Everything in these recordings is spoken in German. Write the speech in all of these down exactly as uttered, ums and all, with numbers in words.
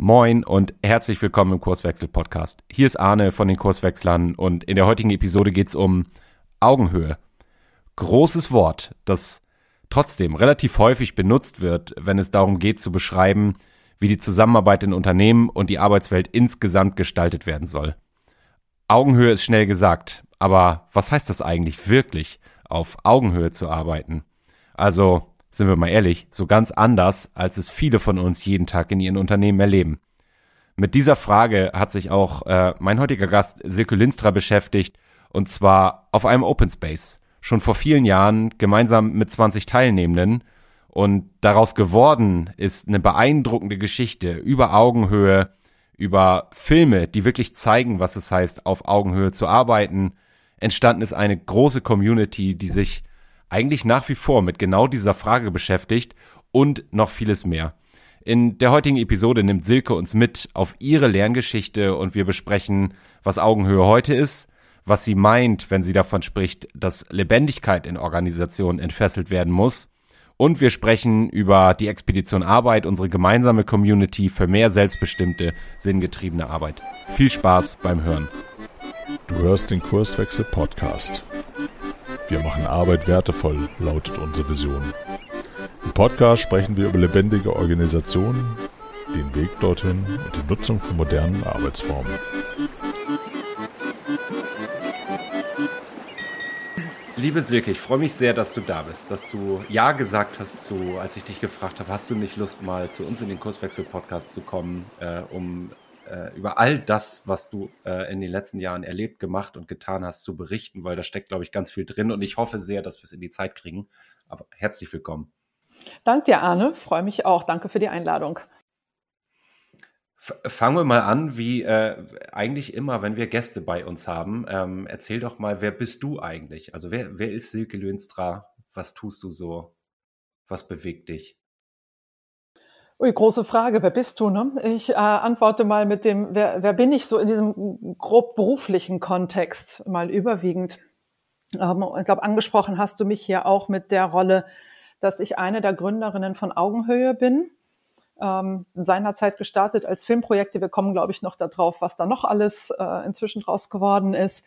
Moin und herzlich willkommen im Kurswechsel-Podcast. Hier ist Arne von den Kurswechslern und in der heutigen Episode geht es um Augenhöhe. Großes Wort, das trotzdem relativ häufig benutzt wird, wenn es darum geht zu beschreiben, wie die Zusammenarbeit in Unternehmen und die Arbeitswelt insgesamt gestaltet werden soll. Augenhöhe ist schnell gesagt, aber was heißt das eigentlich wirklich, auf Augenhöhe zu arbeiten? Also, sind wir mal ehrlich, so ganz anders, als es viele von uns jeden Tag in ihren Unternehmen erleben. Mit dieser Frage hat sich auch äh, mein heutiger Gast Silke Linstra beschäftigt, und zwar auf einem Open Space. Schon vor vielen Jahren gemeinsam mit zwanzig Teilnehmenden, und daraus geworden ist eine beeindruckende Geschichte über Augenhöhe, über Filme, die wirklich zeigen, was es heißt, auf Augenhöhe zu arbeiten. Entstanden ist eine große Community, die sich eigentlich nach wie vor mit genau dieser Frage beschäftigt und noch vieles mehr. In der heutigen Episode nimmt Silke uns mit auf ihre Lerngeschichte und wir besprechen, was Augenhöhe heute ist, was sie meint, wenn sie davon spricht, dass Lebendigkeit in Organisationen entfesselt werden muss, und wir sprechen über die Expedition Arbeit, unsere gemeinsame Community für mehr selbstbestimmte, sinngetriebene Arbeit. Viel Spaß beim Hören. Du hörst den Kurswechsel-Podcast. Wir machen Arbeit wertevoll, lautet unsere Vision. Im Podcast sprechen wir über lebendige Organisationen, den Weg dorthin und die Nutzung von modernen Arbeitsformen. Liebe Silke, ich freue mich sehr, dass du da bist, dass du Ja gesagt hast zu, als ich dich gefragt habe, hast du nicht Lust, mal zu uns in den Kurswechsel-Podcast zu kommen, äh, um äh, über all das, was du äh, in den letzten Jahren erlebt, gemacht und getan hast, zu berichten, weil da steckt, glaube ich, ganz viel drin und ich hoffe sehr, dass wir es in die Zeit kriegen. Aber herzlich willkommen. Danke dir, Arne. Freue mich auch. Danke für die Einladung. F- Fangen wir mal an, wie äh, eigentlich immer, wenn wir Gäste bei uns haben. Ähm, erzähl doch mal, wer bist du eigentlich? Also wer, wer ist Silke Linstra? Was tust du so? Was bewegt dich? Ui, große Frage. Wer bist du? Ne? Ich äh, antworte mal mit dem, wer, wer bin ich so in diesem grob beruflichen Kontext mal überwiegend. Ähm, ich glaube, angesprochen hast du mich hier auch mit der Rolle, dass ich eine der Gründerinnen von Augenhöhe bin. Ähm, seinerzeit gestartet als Filmprojekte. Wir kommen, glaube ich, noch darauf, was da noch alles äh, inzwischen draus geworden ist.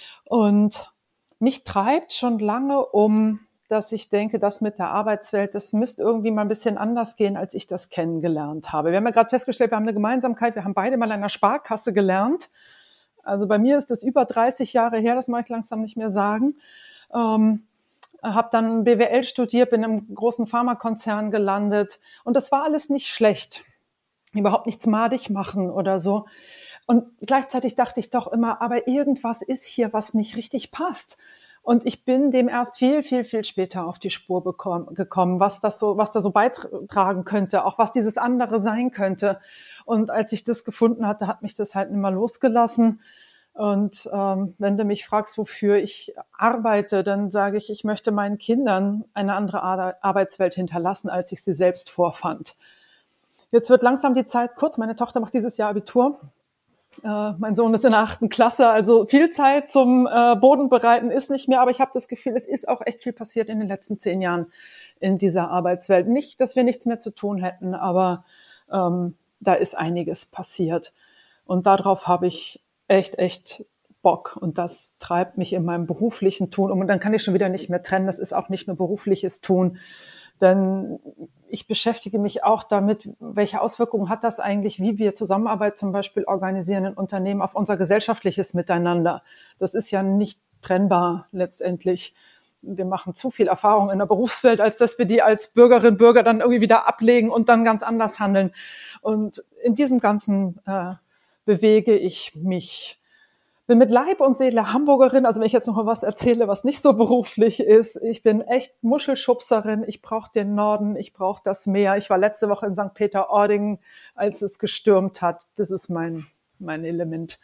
Und mich treibt schon lange um, dass ich denke, das mit der Arbeitswelt, das müsste irgendwie mal ein bisschen anders gehen, als ich das kennengelernt habe. Wir haben ja gerade festgestellt, wir haben eine Gemeinsamkeit. Wir haben beide mal an einer Sparkasse gelernt. Also bei mir ist das über dreißig Jahre her, das mag ich langsam nicht mehr sagen. Ähm, habe dann B W L studiert, bin im großen Pharmakonzern gelandet und das war alles nicht schlecht. Überhaupt nichts madig machen oder so. Und gleichzeitig dachte ich doch immer, aber irgendwas ist hier, was nicht richtig passt. Und ich bin dem erst viel, viel, viel später auf die Spur bekommen, gekommen, was das so, was da so beitragen könnte, auch was dieses andere sein könnte. Und als ich das gefunden hatte, hat mich das halt nicht mehr losgelassen. Und ähm, wenn du mich fragst, wofür ich arbeite, dann sage ich, ich möchte meinen Kindern eine andere Ar- Arbeitswelt hinterlassen, als ich sie selbst vorfand. Jetzt wird langsam die Zeit kurz. Meine Tochter macht dieses Jahr Abitur. Äh, mein Sohn ist in der achten Klasse. Also viel Zeit zum äh, Bodenbereiten ist nicht mehr. Aber ich habe das Gefühl, es ist auch echt viel passiert in den letzten zehn Jahren in dieser Arbeitswelt. Nicht, dass wir nichts mehr zu tun hätten, aber ähm, da ist einiges passiert. Und darauf habe ich echt, echt Bock. Und das treibt mich in meinem beruflichen Tun um. Und dann kann ich schon wieder nicht mehr trennen. Das ist auch nicht nur berufliches Tun. Denn ich beschäftige mich auch damit, welche Auswirkungen hat das eigentlich, wie wir Zusammenarbeit zum Beispiel organisieren in Unternehmen auf unser gesellschaftliches Miteinander. Das ist ja nicht trennbar letztendlich. Wir machen zu viel Erfahrung in der Berufswelt, als dass wir die als Bürgerinnen und Bürger dann irgendwie wieder ablegen und dann ganz anders handeln. Und in diesem Ganzen äh, bewege ich mich. Bin mit Leib und Seele Hamburgerin, also wenn ich jetzt noch mal was erzähle, was nicht so beruflich ist. Ich bin echt Muschelschubserin, ich brauche den Norden, ich brauche das Meer. Ich war letzte Woche in Sankt Peter-Ording, als es gestürmt hat. Das ist mein, mein Element.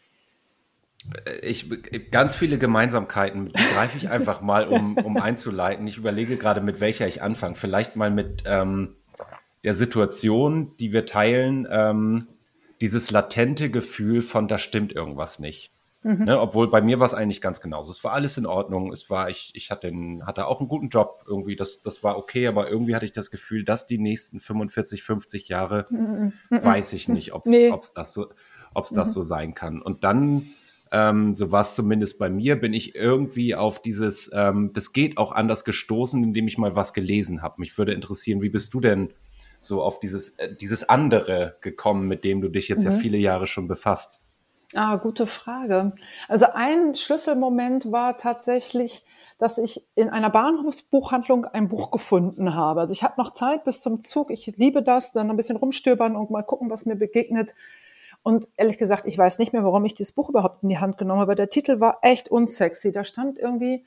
Ich, ganz viele Gemeinsamkeiten, die greife ich einfach mal, um, um einzuleiten. Ich überlege gerade, mit welcher ich anfange. Vielleicht mal mit ähm, der Situation, die wir teilen, ähm, dieses latente Gefühl von, da stimmt irgendwas nicht. Mhm. Ne, obwohl bei mir war es eigentlich ganz genauso. Es war alles in Ordnung. Es war, ich, ich hatte, einen, hatte auch einen guten Job irgendwie. Das, das war okay, aber irgendwie hatte ich das Gefühl, dass die nächsten fünfundvierzig, fünfzig Jahre, mhm. weiß ich nicht, ob es nee. das, so, ob's das mhm. so sein kann. Und dann, ähm, so war es zumindest bei mir, bin ich irgendwie auf dieses, ähm, das geht auch anders gestoßen, indem ich mal was gelesen habe. Mich würde interessieren, wie bist du denn so auf dieses, äh, dieses andere gekommen, mit dem du dich jetzt mhm. ja viele Jahre schon befasst? Ah, gute Frage. Also ein Schlüsselmoment war tatsächlich, dass ich in einer Bahnhofsbuchhandlung ein Buch gefunden habe. Also ich habe noch Zeit bis zum Zug. Ich liebe das, dann ein bisschen rumstöbern und mal gucken, was mir begegnet. Und ehrlich gesagt, ich weiß nicht mehr, warum ich dieses Buch überhaupt in die Hand genommen habe. Der Titel war echt unsexy. Da stand irgendwie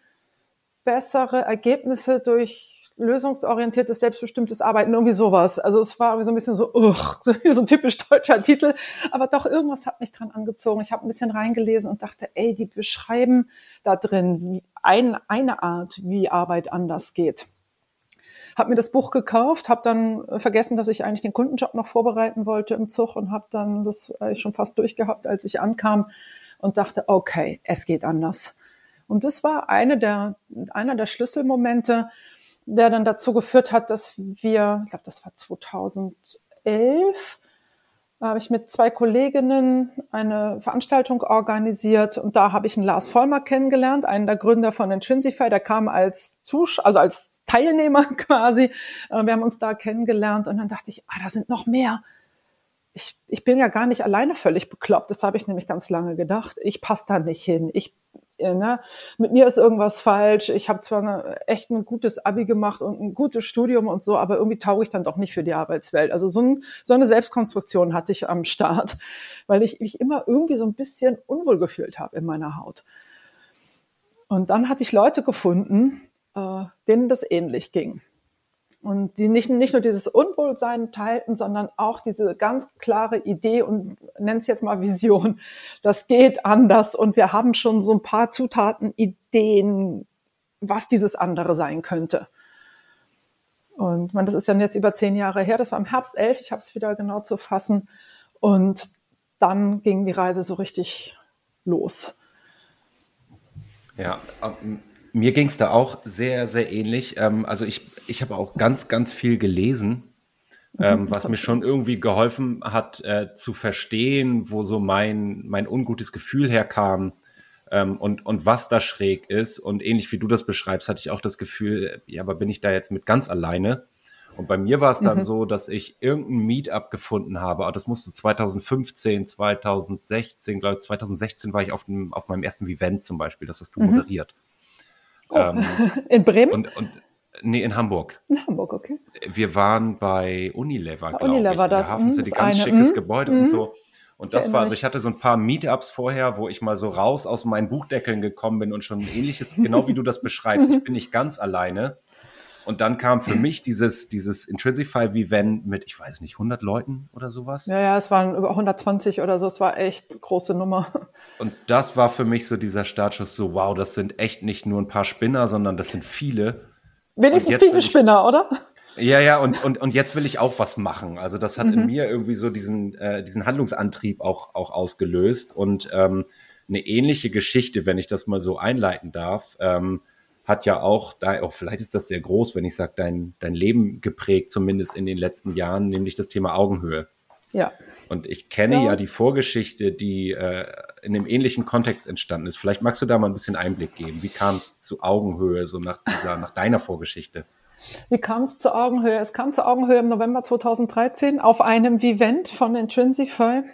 bessere Ergebnisse durch lösungsorientiertes, selbstbestimmtes Arbeiten, irgendwie sowas. Also es war so ein bisschen so, ugh, so ein typisch deutscher Titel. Aber doch, irgendwas hat mich dran angezogen. Ich habe ein bisschen reingelesen und dachte, ey, die beschreiben da drin wie ein, eine Art, wie Arbeit anders geht. Habe mir das Buch gekauft, habe dann vergessen, dass ich eigentlich den Kundenjob noch vorbereiten wollte im Zug und habe dann das schon fast durchgehabt, als ich ankam und dachte, okay, es geht anders. Und das war eine der, einer der Schlüsselmomente, der dann dazu geführt hat, dass wir, ich glaube, das war zweitausendelf, da habe ich mit zwei Kolleginnen eine Veranstaltung organisiert und da habe ich einen Lars Vollmer kennengelernt, einen der Gründer von Intrinsify, der kam als Zusch- also als Teilnehmer quasi. Wir haben uns da kennengelernt und dann dachte ich, ah, da sind noch mehr. Ich, ich bin ja gar nicht alleine völlig bekloppt, das habe ich nämlich ganz lange gedacht. Ich passe da nicht hin. Ich Ne? Mit mir ist irgendwas falsch. Ich habe zwar eine, echt ein gutes Abi gemacht und ein gutes Studium und so, aber irgendwie tauge ich dann doch nicht für die Arbeitswelt. Also so, ein, so eine Selbstkonstruktion hatte ich am Start, weil ich mich immer irgendwie so ein bisschen unwohl gefühlt habe in meiner Haut. Und dann hatte ich Leute gefunden, äh, denen das ähnlich ging. Und die nicht, nicht nur dieses Unwohlsein teilten, sondern auch diese ganz klare Idee und nenn es jetzt mal Vision. Das geht anders und wir haben schon so ein paar Zutaten, Ideen, was dieses andere sein könnte. Und man, das ist ja jetzt über zehn Jahre her, das war im Herbst elf, ich habe es wieder genau zu fassen. Und dann ging die Reise so richtig los. Ja, um mir ging es da auch sehr, sehr ähnlich. Ähm, also ich, ich habe auch ganz, ganz viel gelesen, ähm, was mir schon irgendwie geholfen hat, äh, zu verstehen, wo so mein, mein ungutes Gefühl herkam ähm, und, und was da schräg ist. Und ähnlich wie du das beschreibst, hatte ich auch das Gefühl, ja, aber bin ich da jetzt mit ganz alleine? Und bei mir war es dann mhm. so, dass ich irgendein Meetup gefunden habe. Das musste zweitausendfünfzehn, zweitausendsechzehn, glaube ich, zweitausendsechzehn war ich auf, dem, auf meinem ersten Event zum Beispiel. Das hast du mhm. moderiert. Oh. Ähm, in Bremen? Und, und, nee, in Hamburg. In Hamburg, okay. Wir waren bei Unilever, glaube ich. Unilever, In das, der Hafencity, ganz eine. schickes mm, Gebäude mm. und so. Und das war, also ich hatte so ein paar Meetups vorher, wo ich mal so raus aus meinen Buchdeckeln gekommen bin und schon ein ähnliches, genau wie du das beschreibst, ich bin nicht ganz alleine. Und dann kam für mich dieses, dieses Intrinsify-Event mit, ich weiß nicht, hundert Leuten oder sowas. Ja, ja, es waren über hundertzwanzig oder so, es war echt große Nummer. Und das war für mich so dieser Startschuss, so wow, das sind echt nicht nur ein paar Spinner, sondern das sind viele. Wenigstens viele ich, Spinner, oder? Ja, ja, und, und, und jetzt will ich auch was machen. Also das hat mhm. in mir irgendwie so diesen, äh, diesen Handlungsantrieb auch, auch ausgelöst. Und ähm, eine ähnliche Geschichte, wenn ich das mal so einleiten darf, ähm, hat ja auch, da auch vielleicht ist das sehr groß, wenn ich sage, dein, dein Leben geprägt, zumindest in den letzten Jahren, nämlich das Thema Augenhöhe. Ja. Und ich kenne ja, ja die Vorgeschichte, die äh, in einem ähnlichen Kontext entstanden ist. Vielleicht magst du da mal ein bisschen Einblick geben. Wie kam es zu Augenhöhe, so nach dieser, nach deiner Vorgeschichte? Wie kam es zur Augenhöhe? Es kam zur Augenhöhe im November zweitausenddreizehn auf einem Event von Intrinsify,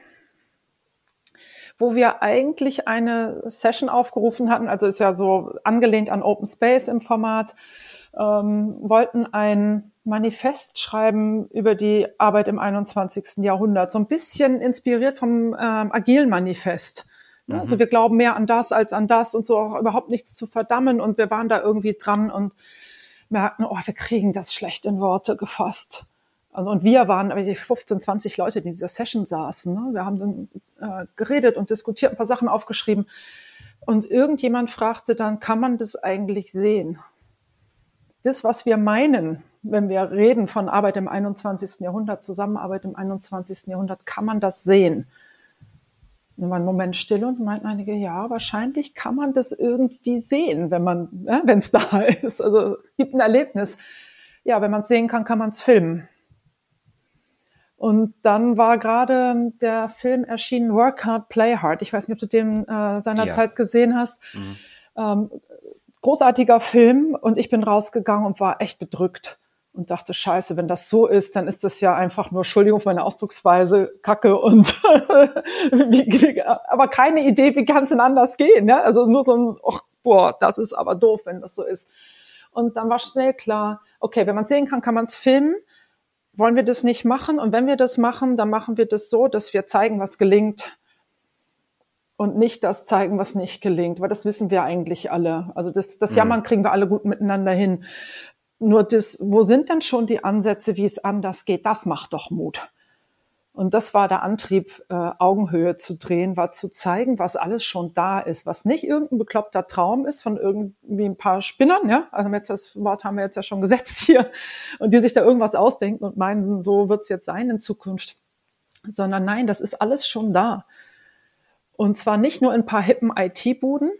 wo wir eigentlich eine Session aufgerufen hatten, also ist ja so angelehnt an Open Space im Format, ähm, wollten ein Manifest schreiben über die Arbeit im einundzwanzigsten Jahrhundert, so ein bisschen inspiriert vom ähm, agilen Manifest. Mhm. Also wir glauben mehr an das als an das und so, auch überhaupt nichts zu verdammen und wir waren da irgendwie dran und merkten, oh, wir kriegen das schlecht in Worte gefasst. Also, und wir waren fünfzehn, zwanzig Leute, die in dieser Session saßen. Ne? Wir haben dann äh, geredet und diskutiert, ein paar Sachen aufgeschrieben. Und irgendjemand fragte dann, kann man das eigentlich sehen? Das, was wir meinen, wenn wir reden von Arbeit im einundzwanzigsten Jahrhundert, Zusammenarbeit im einundzwanzigsten Jahrhundert, kann man das sehen? Dann war ein Moment still und meinten einige, ja, wahrscheinlich kann man das irgendwie sehen, wenn man, ja, wenn es da ist. Also gibt ein Erlebnis. Ja, wenn man es sehen kann, kann man es filmen. Und dann war gerade der Film erschienen, Work Hard, Play Hard. Ich weiß nicht, ob du den äh, seinerzeit ja. gesehen hast. Mhm. Ähm, großartiger Film und ich bin rausgegangen und war echt bedrückt. Und dachte, scheiße, wenn das so ist, dann ist das ja einfach nur, Entschuldigung für meine Ausdrucksweise, Kacke und wie, aber keine Idee, wie kann es denn anders gehen? Ja? Also nur so ein, ach, boah, das ist aber doof, wenn das so ist. Und dann war schnell klar, okay, wenn man es sehen kann, kann man es filmen. Wollen wir das nicht machen? Und wenn wir das machen, dann machen wir das so, dass wir zeigen, was gelingt. Und nicht das zeigen, was nicht gelingt, weil das wissen wir eigentlich alle. Also das, das Jammern kriegen wir alle gut miteinander hin. Nur das, wo sind denn schon die Ansätze, wie es anders geht? Das macht doch Mut. Und das war der Antrieb, äh, Augenhöhe zu drehen, war zu zeigen, was alles schon da ist, was nicht irgendein bekloppter Traum ist von irgendwie ein paar Spinnern, ja. Also jetzt das Wort haben wir jetzt ja schon gesetzt hier und die sich da irgendwas ausdenken und meinen, so wird's jetzt sein in Zukunft. Sondern nein, das ist alles schon da. Und zwar nicht nur in ein paar hippen I T-Buden.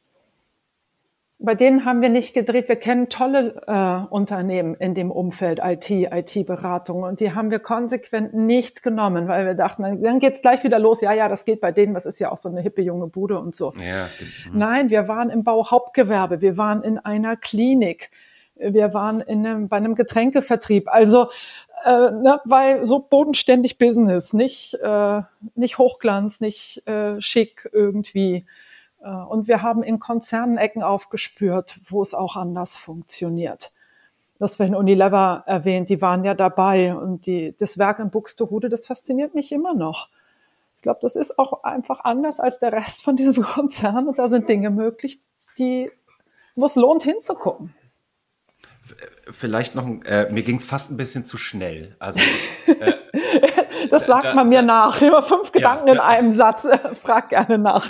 Bei denen haben wir nicht gedreht. Wir kennen tolle äh, Unternehmen in dem Umfeld I T, I T-Beratung. Und die haben wir konsequent nicht genommen, weil wir dachten, dann, dann geht's gleich wieder los. Ja, ja, das geht bei denen. Das ist ja auch so eine hippe junge Bude und so. Ja, mhm. Nein, wir waren im Bauhauptgewerbe. Wir waren in einer Klinik. Wir waren in einem, bei einem Getränkevertrieb. Also äh, ne, bei so bodenständig Business, nicht äh, nicht Hochglanz, nicht äh, schick irgendwie. Und wir haben in Konzernen Ecken aufgespürt, wo es auch anders funktioniert. Das werden Unilever erwähnt, die waren ja dabei. Und die, das Werk in Buxtehude, das fasziniert mich immer noch. Ich glaube, das ist auch einfach anders als der Rest von diesem Konzern. Und da sind Dinge möglich, die, wo es lohnt, hinzugucken. Vielleicht noch, äh, mir ging es fast ein bisschen zu schnell. Also äh, das sagt da, man mir da, nach. Immer fünf Gedanken ja, in einem Satz. Frag gerne nach.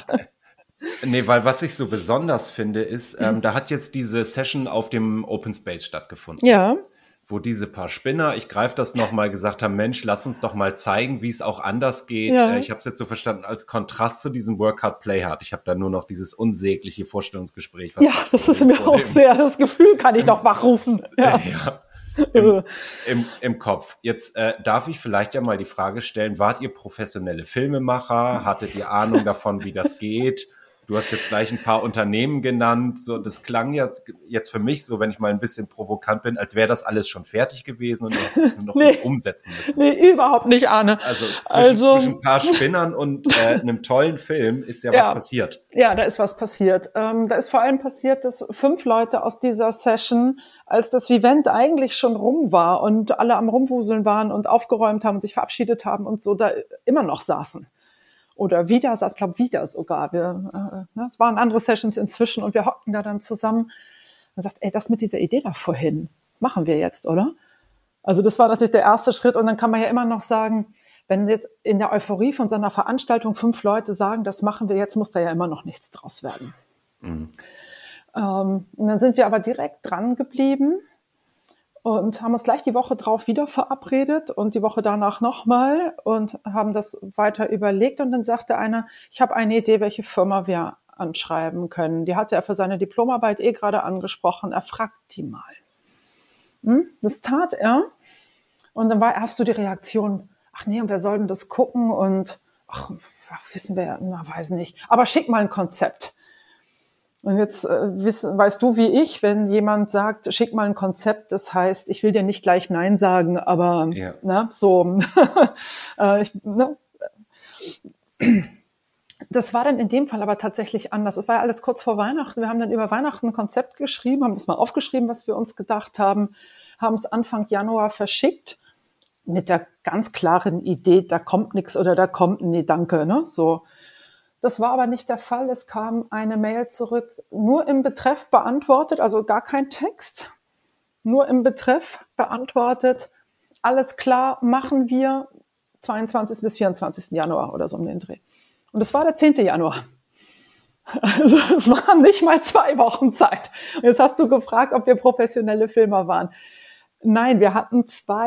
Nee, weil was ich so besonders finde, ist, ähm, da hat jetzt diese Session auf dem Open Space stattgefunden. Ja. Wo diese paar Spinner, ich greife das nochmal, gesagt haben, Mensch, lass uns doch mal zeigen, wie es auch anders geht. Ja. Äh, ich habe es jetzt so verstanden, als Kontrast zu diesem Work Hard, Play Hard. Ich habe da nur noch dieses unsägliche Vorstellungsgespräch. Ja, das ist mir auch sehr, das Gefühl kann ich noch wachrufen. Ja. ja. Im, im, im Kopf. Jetzt äh, darf ich vielleicht ja mal die Frage stellen, wart ihr professionelle Filmemacher? Hattet ihr Ahnung davon, wie das geht? Du hast jetzt gleich ein paar Unternehmen genannt. So, das klang ja jetzt für mich so, wenn ich mal ein bisschen provokant bin, als wäre das alles schon fertig gewesen und wir hätten es noch nee, umsetzen müssen. Nee, überhaupt nicht, Arne. Also zwischen, also, zwischen ein paar Spinnern und äh, einem tollen Film ist ja, ja was passiert. Ja, da ist was passiert. Ähm, da ist vor allem passiert, dass fünf Leute aus dieser Session, als das Event eigentlich schon rum war und alle am Rumwuseln waren und aufgeräumt haben und sich verabschiedet haben und so, da immer noch saßen. Oder wieder, ich glaube wieder sogar. Wir, äh, ne, es waren andere Sessions inzwischen und wir hockten da dann zusammen und sagt, ey, das mit dieser Idee da vorhin, machen wir jetzt, oder? Also das war natürlich der erste Schritt und dann kann man ja immer noch sagen, wenn jetzt in der Euphorie von so einer Veranstaltung fünf Leute sagen, das machen wir jetzt, muss da ja immer noch nichts draus werden. Mhm. Ähm, und dann sind wir aber direkt dran geblieben und haben uns gleich die Woche drauf wieder verabredet und die Woche danach nochmal und haben das weiter überlegt. Und dann sagte einer, ich habe eine Idee, welche Firma wir anschreiben können. Die hatte er für seine Diplomarbeit eh gerade angesprochen. Er fragt die mal. Hm? Das tat er. Und dann war erst so die Reaktion, ach nee, und wer soll denn das gucken? Und ach, wissen wir, na, weiß nicht. Aber schick mal ein Konzept. Und jetzt äh, wiss, weißt du wie ich, wenn jemand sagt, schick mal ein Konzept, das heißt, ich will dir nicht gleich Nein sagen, aber ja. ne, so. äh, ich, ne. Das war dann in dem Fall aber tatsächlich anders. Es war ja alles kurz vor Weihnachten. Wir haben dann über Weihnachten ein Konzept geschrieben, haben das mal aufgeschrieben, was wir uns gedacht haben, haben es Anfang Januar verschickt mit der ganz klaren Idee, da kommt nichts oder da kommt nee, danke, ne, so. Das war aber nicht der Fall. Es kam eine Mail zurück, nur im Betreff beantwortet, also gar kein Text, nur im Betreff beantwortet. Alles klar, machen wir zweiundzwanzigsten bis vierundzwanzigsten Januar oder so um den Dreh. Und es war der zehnte Januar. Also es waren nicht mal zwei Wochen Zeit. Und jetzt hast du gefragt, ob wir professionelle Filmer waren. Nein, wir hatten zwei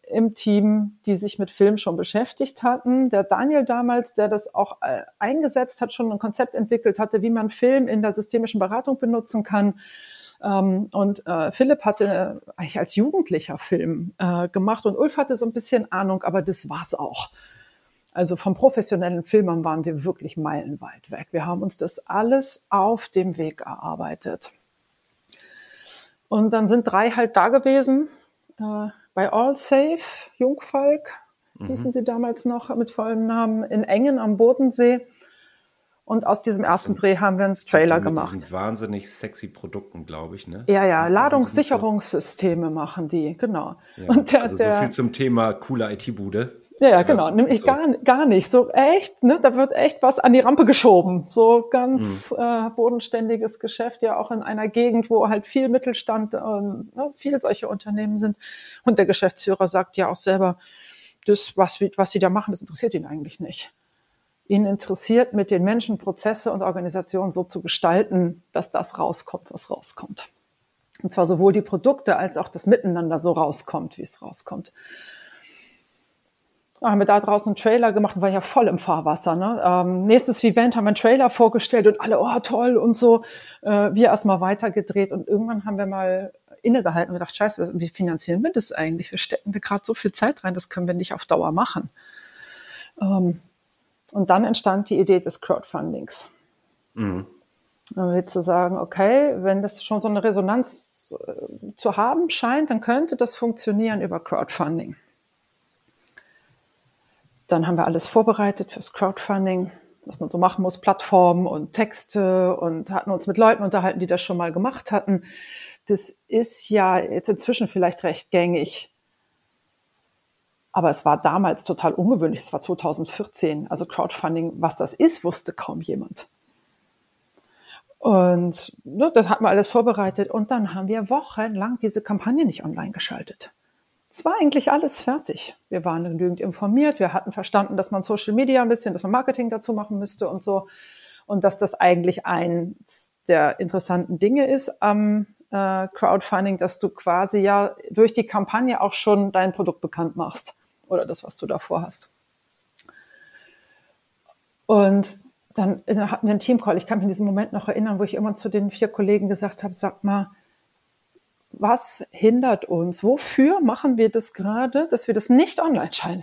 im Team, die sich mit Film schon beschäftigt hatten. Der Daniel damals, der das auch äh, eingesetzt hat, schon ein Konzept entwickelt hatte, wie man Film in der systemischen Beratung benutzen kann. Ähm, und äh, Philipp hatte äh, eigentlich als Jugendlicher Film äh, gemacht und Ulf hatte so ein bisschen Ahnung, aber das war's auch. Also vom professionellen Filmern waren wir wirklich meilenweit weg. Wir haben uns das alles auf dem Weg erarbeitet. Und dann sind drei halt da gewesen, äh, bei Allsafe, Jungfalk, mhm. hießen sie damals noch mit vollem Namen, in Engen am Bodensee. Und aus diesem das ersten sind, Dreh haben wir einen Trailer mit gemacht. Mit diesen wahnsinnig sexy Produkten, glaube ich, ne? Ja, ja, Ladungssicherungssysteme machen die, genau. Ja, und der, also der, so viel zum Thema coole I T-Bude. Ja, ja, genau, nämlich so. gar, gar nicht. So echt, ne, da wird echt was an die Rampe geschoben. So ganz hm. äh, bodenständiges Geschäft, ja auch in einer Gegend, wo halt viel Mittelstand und ne, viel solche Unternehmen sind. Und der Geschäftsführer sagt ja auch selber, das, was, was sie da machen, das interessiert ihn eigentlich nicht. Ihn interessiert, mit den Menschen Prozesse und Organisationen so zu gestalten, dass das rauskommt, was rauskommt. Und zwar sowohl die Produkte als auch das Miteinander so rauskommt, wie es rauskommt. Da haben wir da draußen einen Trailer gemacht, war ja voll im Fahrwasser. Ne? Ähm, nächstes Event haben wir einen Trailer vorgestellt und alle, oh toll und so. Äh, wir erstmal weitergedreht und irgendwann haben wir mal innegehalten und gedacht, scheiße, wie finanzieren wir das eigentlich? Wir stecken da gerade so viel Zeit rein, das können wir nicht auf Dauer machen. Ähm, Und dann entstand die Idee des Crowdfundings. Mhm. Zu sagen, okay, wenn das schon so eine Resonanz äh, zu haben scheint, dann könnte das funktionieren über Crowdfunding. Dann haben wir alles vorbereitet fürs Crowdfunding, was man so machen muss, Plattformen und Texte und hatten uns mit Leuten unterhalten, die das schon mal gemacht hatten. Das ist ja jetzt inzwischen vielleicht recht gängig. Aber es war damals total ungewöhnlich. Es war zweitausendvierzehn. Also Crowdfunding, was das ist, wusste kaum jemand. Und ne, das hatten wir alles vorbereitet. Und dann haben wir wochenlang diese Kampagne nicht online geschaltet. Es war eigentlich alles fertig. Wir waren genügend informiert. Wir hatten verstanden, dass man Social Media ein bisschen, dass man Marketing dazu machen müsste und so. Und dass das eigentlich eins der interessanten Dinge ist am äh, Crowdfunding, dass du quasi ja durch die Kampagne auch schon dein Produkt bekannt machst. Oder das, was du davor hast. Und dann hatten wir einen Teamcall. Ich kann mich in diesem Moment noch erinnern, wo ich immer zu den vier Kollegen gesagt habe, sag mal, was hindert uns? Wofür machen wir das gerade, dass wir das nicht online schalten?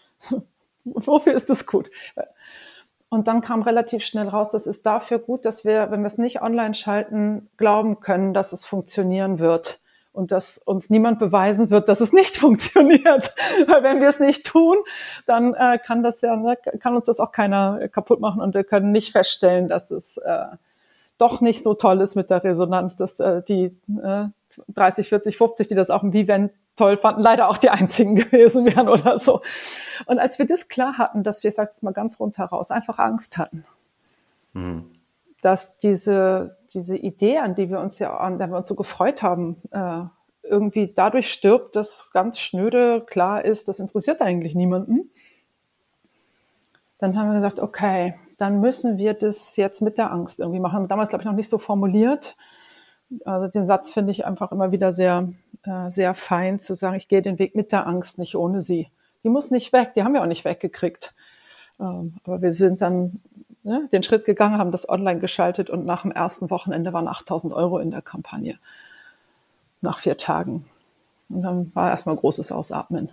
Wofür ist das gut? Und dann kam relativ schnell raus, das ist dafür gut, dass wir, wenn wir es nicht online schalten, glauben können, dass es funktionieren wird. Und dass uns niemand beweisen wird, dass es nicht funktioniert. Weil wenn wir es nicht tun, dann äh, kann das ja, ne, kann uns das auch keiner kaputt machen und wir können nicht feststellen, dass es äh, doch nicht so toll ist mit der Resonanz, dass äh, die äh, dreißig, vierzig, fünfzig, die das auch im Vivent toll fanden, leider auch die einzigen gewesen wären oder so. Und als wir das klar hatten, dass wir, ich sage es mal ganz rundheraus, raus, einfach Angst hatten, mhm. dass diese diese Idee, an die wir uns ja, an der wir uns so gefreut haben, äh, irgendwie dadurch stirbt, dass ganz schnöde klar ist, das interessiert eigentlich niemanden. Dann haben wir gesagt, okay, dann müssen wir das jetzt mit der Angst irgendwie machen. Damals, glaube ich, noch nicht so formuliert. Also den Satz finde ich einfach immer wieder sehr, äh, sehr fein, zu sagen, ich gehe den Weg mit der Angst, nicht ohne sie. Die muss nicht weg, die haben wir auch nicht weggekriegt. Ähm, aber wir sind dann ne, den Schritt gegangen, haben das online geschaltet und nach dem ersten Wochenende waren achttausend Euro in der Kampagne. Nach vier Tagen. Und dann war erstmal großes Ausatmen.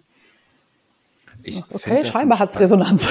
Ich okay, scheinbar hat es Resonanz.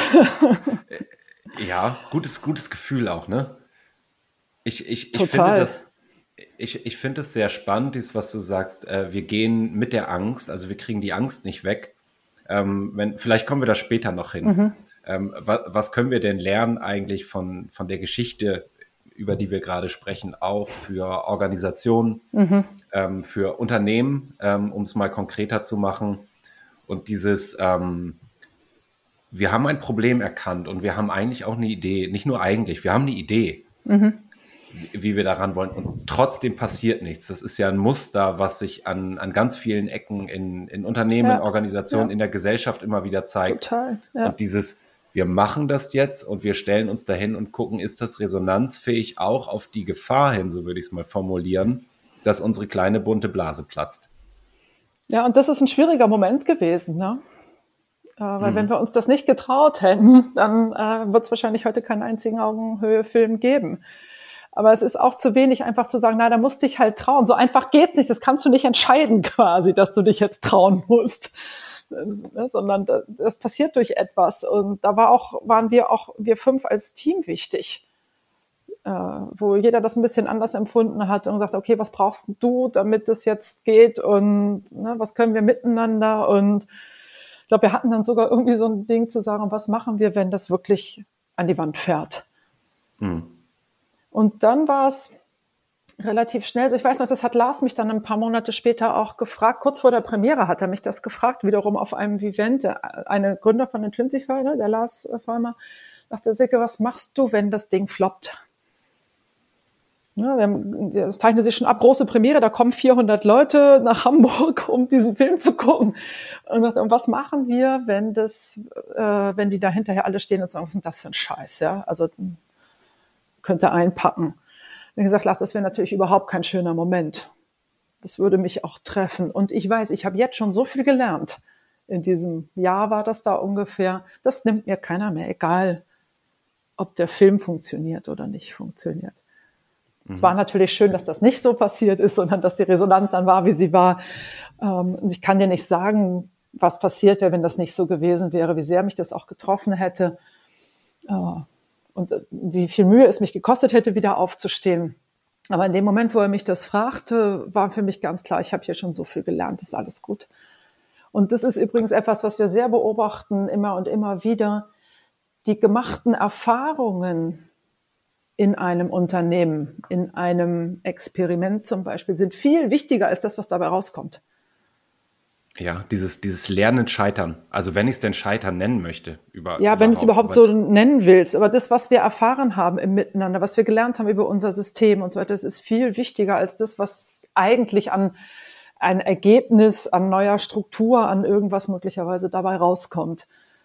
Ja, gutes, gutes Gefühl auch, ne? Ich, ich, ich Total. finde das, ich, ich finde es sehr spannend, dies, was du sagst. Äh, wir gehen mit der Angst, also wir kriegen die Angst nicht weg. Ähm, wenn, vielleicht kommen wir da später noch hin. Mhm. Ähm, was, was können wir denn lernen eigentlich von, von der Geschichte, über die wir gerade sprechen, auch für Organisationen, mhm. ähm, für Unternehmen, ähm, um es mal konkreter zu machen. Und dieses, ähm, wir haben ein Problem erkannt und wir haben eigentlich auch eine Idee, nicht nur eigentlich, wir haben eine Idee, mhm. wie, wie wir daran wollen und trotzdem passiert nichts. Das ist ja ein Muster, was sich an, an ganz vielen Ecken in, in Unternehmen, ja. Organisationen, ja. in der Gesellschaft immer wieder zeigt. Total, ja. Und dieses, wir machen das jetzt und wir stellen uns dahin und gucken, ist das resonanzfähig auch auf die Gefahr hin, so würde ich es mal formulieren, dass unsere kleine bunte Blase platzt. Ja, und das ist ein schwieriger Moment gewesen, ne? Äh, weil mhm. wenn wir uns das nicht getraut hätten, dann äh, wird es wahrscheinlich heute keinen einzigen Augenhöhe-Film geben. Aber es ist auch zu wenig, einfach zu sagen, na, da musst du dich halt trauen. So einfach geht's nicht. Das kannst du nicht entscheiden quasi, dass du dich jetzt trauen musst. Ne, sondern das, das passiert durch etwas. Und da war auch, waren wir auch, wir fünf als Team wichtig. Äh, wo jeder das ein bisschen anders empfunden hat und gesagt, okay, was brauchst du, damit es jetzt geht? Und ne, was können wir miteinander? Und ich glaube, wir hatten dann sogar irgendwie so ein Ding zu sagen, was machen wir, wenn das wirklich an die Wand fährt? Hm. Und dann war es relativ schnell. Also ich weiß noch, das hat Lars mich dann ein paar Monate später auch gefragt. Kurz vor der Premiere hat er mich das gefragt, wiederum auf einem Vivent. Eine Gründer von Intrinsify, ne, der Lars Vollmer, sagte, Silke, was machst du, wenn das Ding floppt? Ja, wir haben, das zeichnet sich schon ab, große Premiere, da kommen vierhundert Leute nach Hamburg, um diesen Film zu gucken. Und, und was machen wir, wenn das, äh, wenn die da hinterher alle stehen und sagen, was ist denn das für ein Scheiß, ja? Also könnte einpacken. Wie gesagt, Lars, das wäre natürlich überhaupt kein schöner Moment. Das würde mich auch treffen. Und ich weiß, ich habe jetzt schon so viel gelernt. In diesem Jahr war das da ungefähr. Das nimmt mir keiner mehr, egal, ob der Film funktioniert oder nicht funktioniert. Mhm. Es war natürlich schön, dass das nicht so passiert ist, sondern dass die Resonanz dann war, wie sie war. Und ich kann dir nicht sagen, was passiert wäre, wenn das nicht so gewesen wäre, wie sehr mich das auch getroffen hätte. Und wie viel Mühe es mich gekostet hätte, wieder aufzustehen. Aber in dem Moment, wo er mich das fragte, war für mich ganz klar, ich habe hier schon so viel gelernt, ist alles gut. Und das ist übrigens etwas, was wir sehr beobachten, immer und immer wieder. Die gemachten Erfahrungen in einem Unternehmen, in einem Experiment zum Beispiel, sind viel wichtiger als das, was dabei rauskommt. Ja, dieses, dieses Lernen, Scheitern. Also wenn ich es denn Scheitern nennen möchte. Über, ja, wenn du es überhaupt so nennen willst. Aber das, was wir erfahren haben im Miteinander, was wir gelernt haben über unser System und so weiter, das ist viel wichtiger als das, was eigentlich an ein Ergebnis, an neuer Struktur, an irgendwas möglicherweise dabei rauskommt.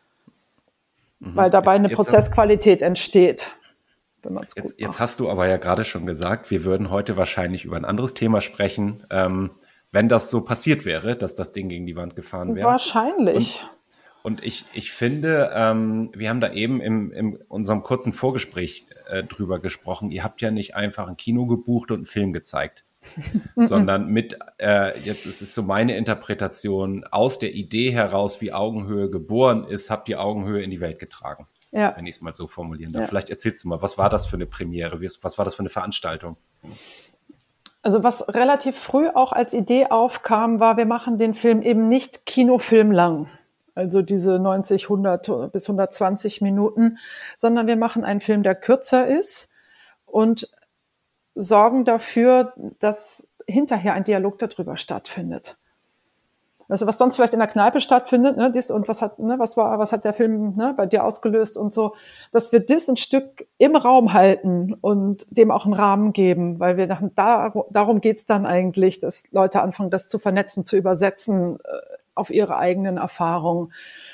Mhm. Weil dabei jetzt, eine jetzt Prozessqualität hab, entsteht. Wenn man es gut jetzt, jetzt hast du aber ja gerade schon gesagt, wir würden heute wahrscheinlich über ein anderes Thema sprechen, ähm, wenn das so passiert wäre, dass das Ding gegen die Wand gefahren wäre. Wahrscheinlich. Und, und ich, ich finde, ähm, wir haben da eben im, in unserem kurzen Vorgespräch äh, drüber gesprochen, ihr habt ja nicht einfach ein Kino gebucht und einen Film gezeigt, sondern mit, äh, jetzt ist es so meine Interpretation, aus der Idee heraus, wie Augenhöhe geboren ist, habt ihr Augenhöhe in die Welt getragen. Ja. Wenn ich es mal so formulieren darf. Ja. Vielleicht erzählst du mal, was war das für eine Premiere? Was war das für eine Veranstaltung? Also was relativ früh auch als Idee aufkam, war, wir machen den Film eben nicht Kinofilm lang, also diese neunzig, hundert bis hundertzwanzig Minuten, sondern wir machen einen Film, der kürzer ist und sorgen dafür, dass hinterher ein Dialog darüber stattfindet. Also was sonst vielleicht in der Kneipe stattfindet, ne, dies und was hat, ne, was war, was hat der Film, ne, bei dir ausgelöst und so, dass wir das ein Stück im Raum halten und dem auch einen Rahmen geben, weil wir dachten, da, darum geht's dann eigentlich, dass Leute anfangen, das zu vernetzen, zu übersetzen äh, auf ihre eigenen Erfahrungen.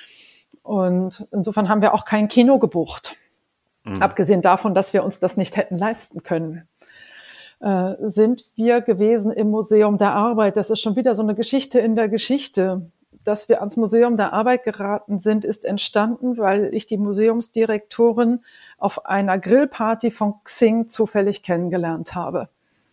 Und insofern haben wir auch kein Kino gebucht, mhm. abgesehen davon, dass wir uns das nicht hätten leisten können. Äh, sind wir gewesen im Museum der Arbeit. Das ist schon wieder so eine Geschichte in der Geschichte. Dass wir ans Museum der Arbeit geraten sind, ist entstanden, weil ich die Museumsdirektorin auf einer Grillparty von Xing zufällig kennengelernt habe.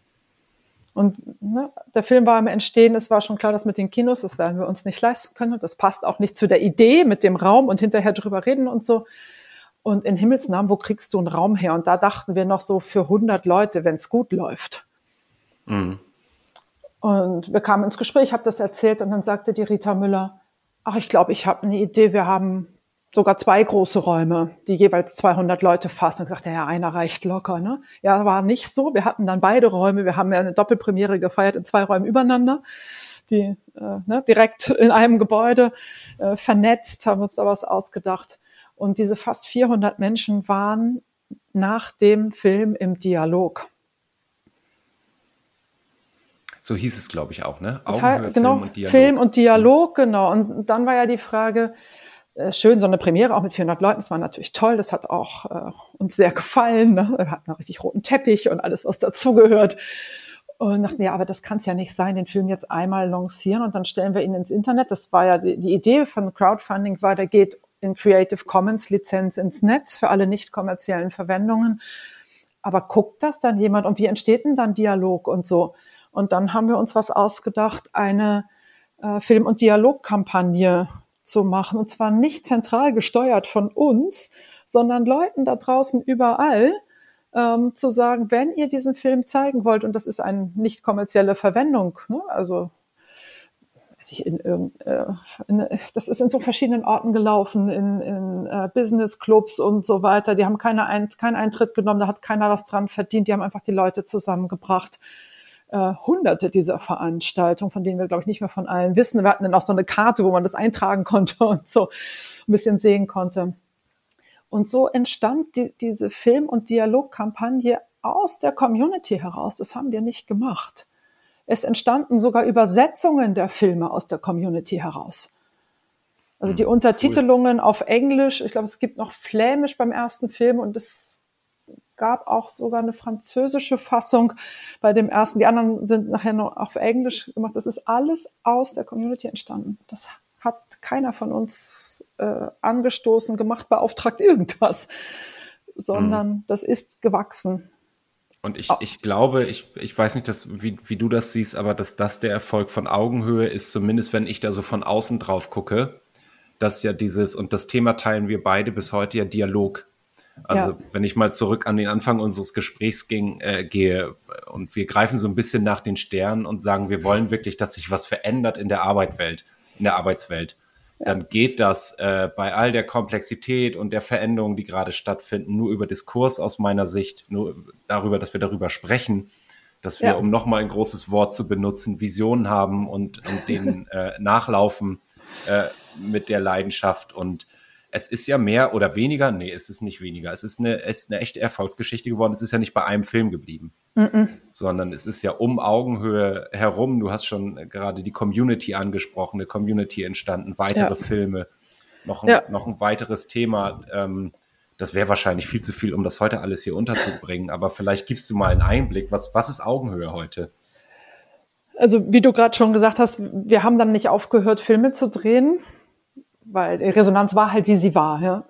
Und ne, der Film war im Entstehen, es war schon klar, dass mit den Kinos, das werden wir uns nicht leisten können. Und das passt auch nicht zu der Idee mit dem Raum und hinterher drüber reden und so. Und in Himmelsnamen, wo kriegst du einen Raum her? Und da dachten wir noch so für hundert Leute, wenn es gut läuft. Mhm. Und wir kamen ins Gespräch, ich habe das erzählt und dann sagte die Rita Müller, ach, ich glaube, ich habe eine Idee, wir haben sogar zwei große Räume, die jeweils zweihundert Leute fassen. Und ich sagte, ja, einer reicht locker, ne? Ja, war nicht so. Wir hatten dann beide Räume, wir haben ja eine Doppelpremiere gefeiert in zwei Räumen übereinander, die äh, ne, direkt in einem Gebäude äh, vernetzt, haben uns da was ausgedacht. Und diese fast vierhundert Menschen waren nach dem Film im Dialog. So hieß es, glaube ich, auch, ne? Das heißt, genau, Film und Dialog. Film und Dialog, genau. Und dann war ja die Frage, äh, schön, so eine Premiere auch mit vierhundert Leuten, das war natürlich toll, das hat auch äh, uns sehr gefallen. Ne? Wir hatten einen richtig roten Teppich und alles, was dazugehört. Und dachten, ja, aber das kann es ja nicht sein, den Film jetzt einmal lancieren und dann stellen wir ihn ins Internet. Das war ja die, die Idee von Crowdfunding, war, der geht in Creative Commons Lizenz ins Netz für alle nicht kommerziellen Verwendungen. Aber guckt das dann jemand und wie entsteht denn dann Dialog und so? Und dann haben wir uns was ausgedacht, eine äh, Film- und Dialogkampagne zu machen. Und zwar nicht zentral gesteuert von uns, sondern Leuten da draußen überall, ähm, zu sagen, wenn ihr diesen Film zeigen wollt, und das ist eine nicht kommerzielle Verwendung, ne? Also in, äh, in, das ist in so verschiedenen Orten gelaufen, in, in äh, Business-Clubs und so weiter. Die haben keine Ein- keinen Eintritt genommen, da hat keiner was dran verdient. Die haben einfach die Leute zusammengebracht. Äh, hunderte dieser Veranstaltungen, von denen wir, glaube ich, nicht mehr von allen wissen. Wir hatten dann auch so eine Karte, wo man das eintragen konnte und so ein bisschen sehen konnte. Und so entstand die, diese Film- und Dialogkampagne aus der Community heraus. Das haben wir nicht gemacht. Es entstanden sogar Übersetzungen der Filme aus der Community heraus. Also die Untertitelungen auf Englisch, ich glaube, es gibt noch Flämisch beim ersten Film und es gab auch sogar eine französische Fassung bei dem ersten. Die anderen sind nachher noch auf Englisch gemacht. Das ist alles aus der Community entstanden. Das hat keiner von uns äh, angestoßen, gemacht, beauftragt, irgendwas, sondern mhm. das ist gewachsen. Und ich, ich glaube, ich, ich weiß nicht, dass, wie, wie du das siehst, aber dass das der Erfolg von Augenhöhe ist, zumindest wenn ich da so von außen drauf gucke, dass ja dieses, und das Thema teilen wir beide bis heute, ja Dialog. Also ja. Wenn ich mal zurück an den Anfang unseres Gesprächs ging, äh, gehe und wir greifen so ein bisschen nach den Sternen und sagen, wir wollen wirklich, dass sich was verändert in der Arbeitswelt, in der Arbeitswelt. Dann geht das äh, bei all der Komplexität und der Veränderungen, die gerade stattfinden, nur über Diskurs aus meiner Sicht, nur darüber, dass wir darüber sprechen, dass wir, ja. um nochmal ein großes Wort zu benutzen, Visionen haben und, und denen äh, nachlaufen äh, mit der Leidenschaft. Und es ist ja mehr oder weniger, nee, es ist nicht weniger, es ist eine, es ist eine echte Erfolgsgeschichte geworden. Es ist ja nicht bei einem Film geblieben, Mm-mm. sondern es ist ja um Augenhöhe herum. Du hast schon gerade die Community angesprochen, eine Community entstanden, weitere ja. Filme, noch ein, ja. noch ein weiteres Thema. Ähm, das wäre wahrscheinlich viel zu viel, um das heute alles hier unterzubringen, aber vielleicht gibst du mal einen Einblick. Was, was ist Augenhöhe heute? Also wie du gerade schon gesagt hast, wir haben dann nicht aufgehört, Filme zu drehen, weil die Resonanz war halt, wie sie war. Ja.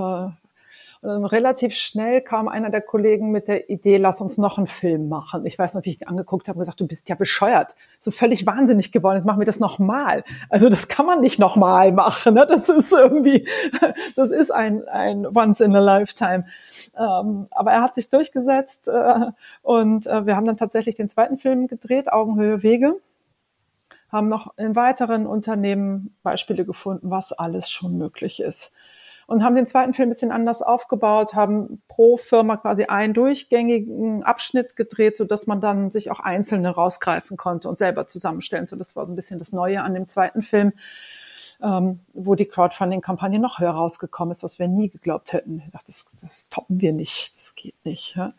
Und dann relativ schnell kam einer der Kollegen mit der Idee, lass uns noch einen Film machen. Ich weiß noch, wie ich ihn angeguckt habe und gesagt, du bist ja bescheuert. So völlig wahnsinnig geworden, jetzt machen wir das nochmal. Also das kann man nicht nochmal machen. Ne? Das ist irgendwie, das ist ein, ein Once in a Lifetime. Ähm, aber er hat sich durchgesetzt äh, und äh, wir haben dann tatsächlich den zweiten Film gedreht, Augenhöhe Wege. Haben noch in weiteren Unternehmen Beispiele gefunden, was alles schon möglich ist. Und haben den zweiten Film ein bisschen anders aufgebaut, haben pro Firma quasi einen durchgängigen Abschnitt gedreht, sodass man dann sich auch einzelne rausgreifen konnte und selber zusammenstellen. So, das war so ein bisschen das Neue an dem zweiten Film, ähm, wo die Crowdfunding-Kampagne noch höher rausgekommen ist, was wir nie geglaubt hätten. Ich dachte, das, das toppen wir nicht, das geht nicht. Ja.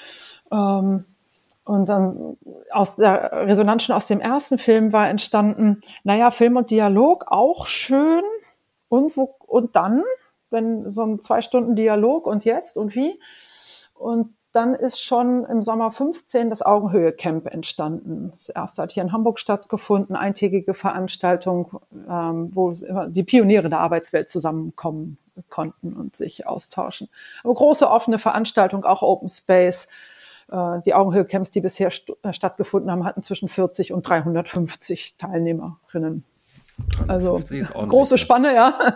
Ähm, Und dann aus der Resonanz schon aus dem ersten Film war entstanden, naja, Film und Dialog auch schön. Und, wo, und dann, wenn so ein zwei Stunden Dialog und jetzt und wie. Und dann ist schon im Sommer fünfzehn das Augenhöhe-Camp entstanden. Das erste hat hier in Hamburg stattgefunden, eintägige Veranstaltung, ähm, wo immer die Pioniere der Arbeitswelt zusammenkommen konnten und sich austauschen. Aber große offene Veranstaltung, auch Open Space. Die Augenhöhe-Camps, die bisher st- stattgefunden haben, hatten zwischen vierzig und dreihundertfünfzig Teilnehmerinnen. Also große Spanne, ja.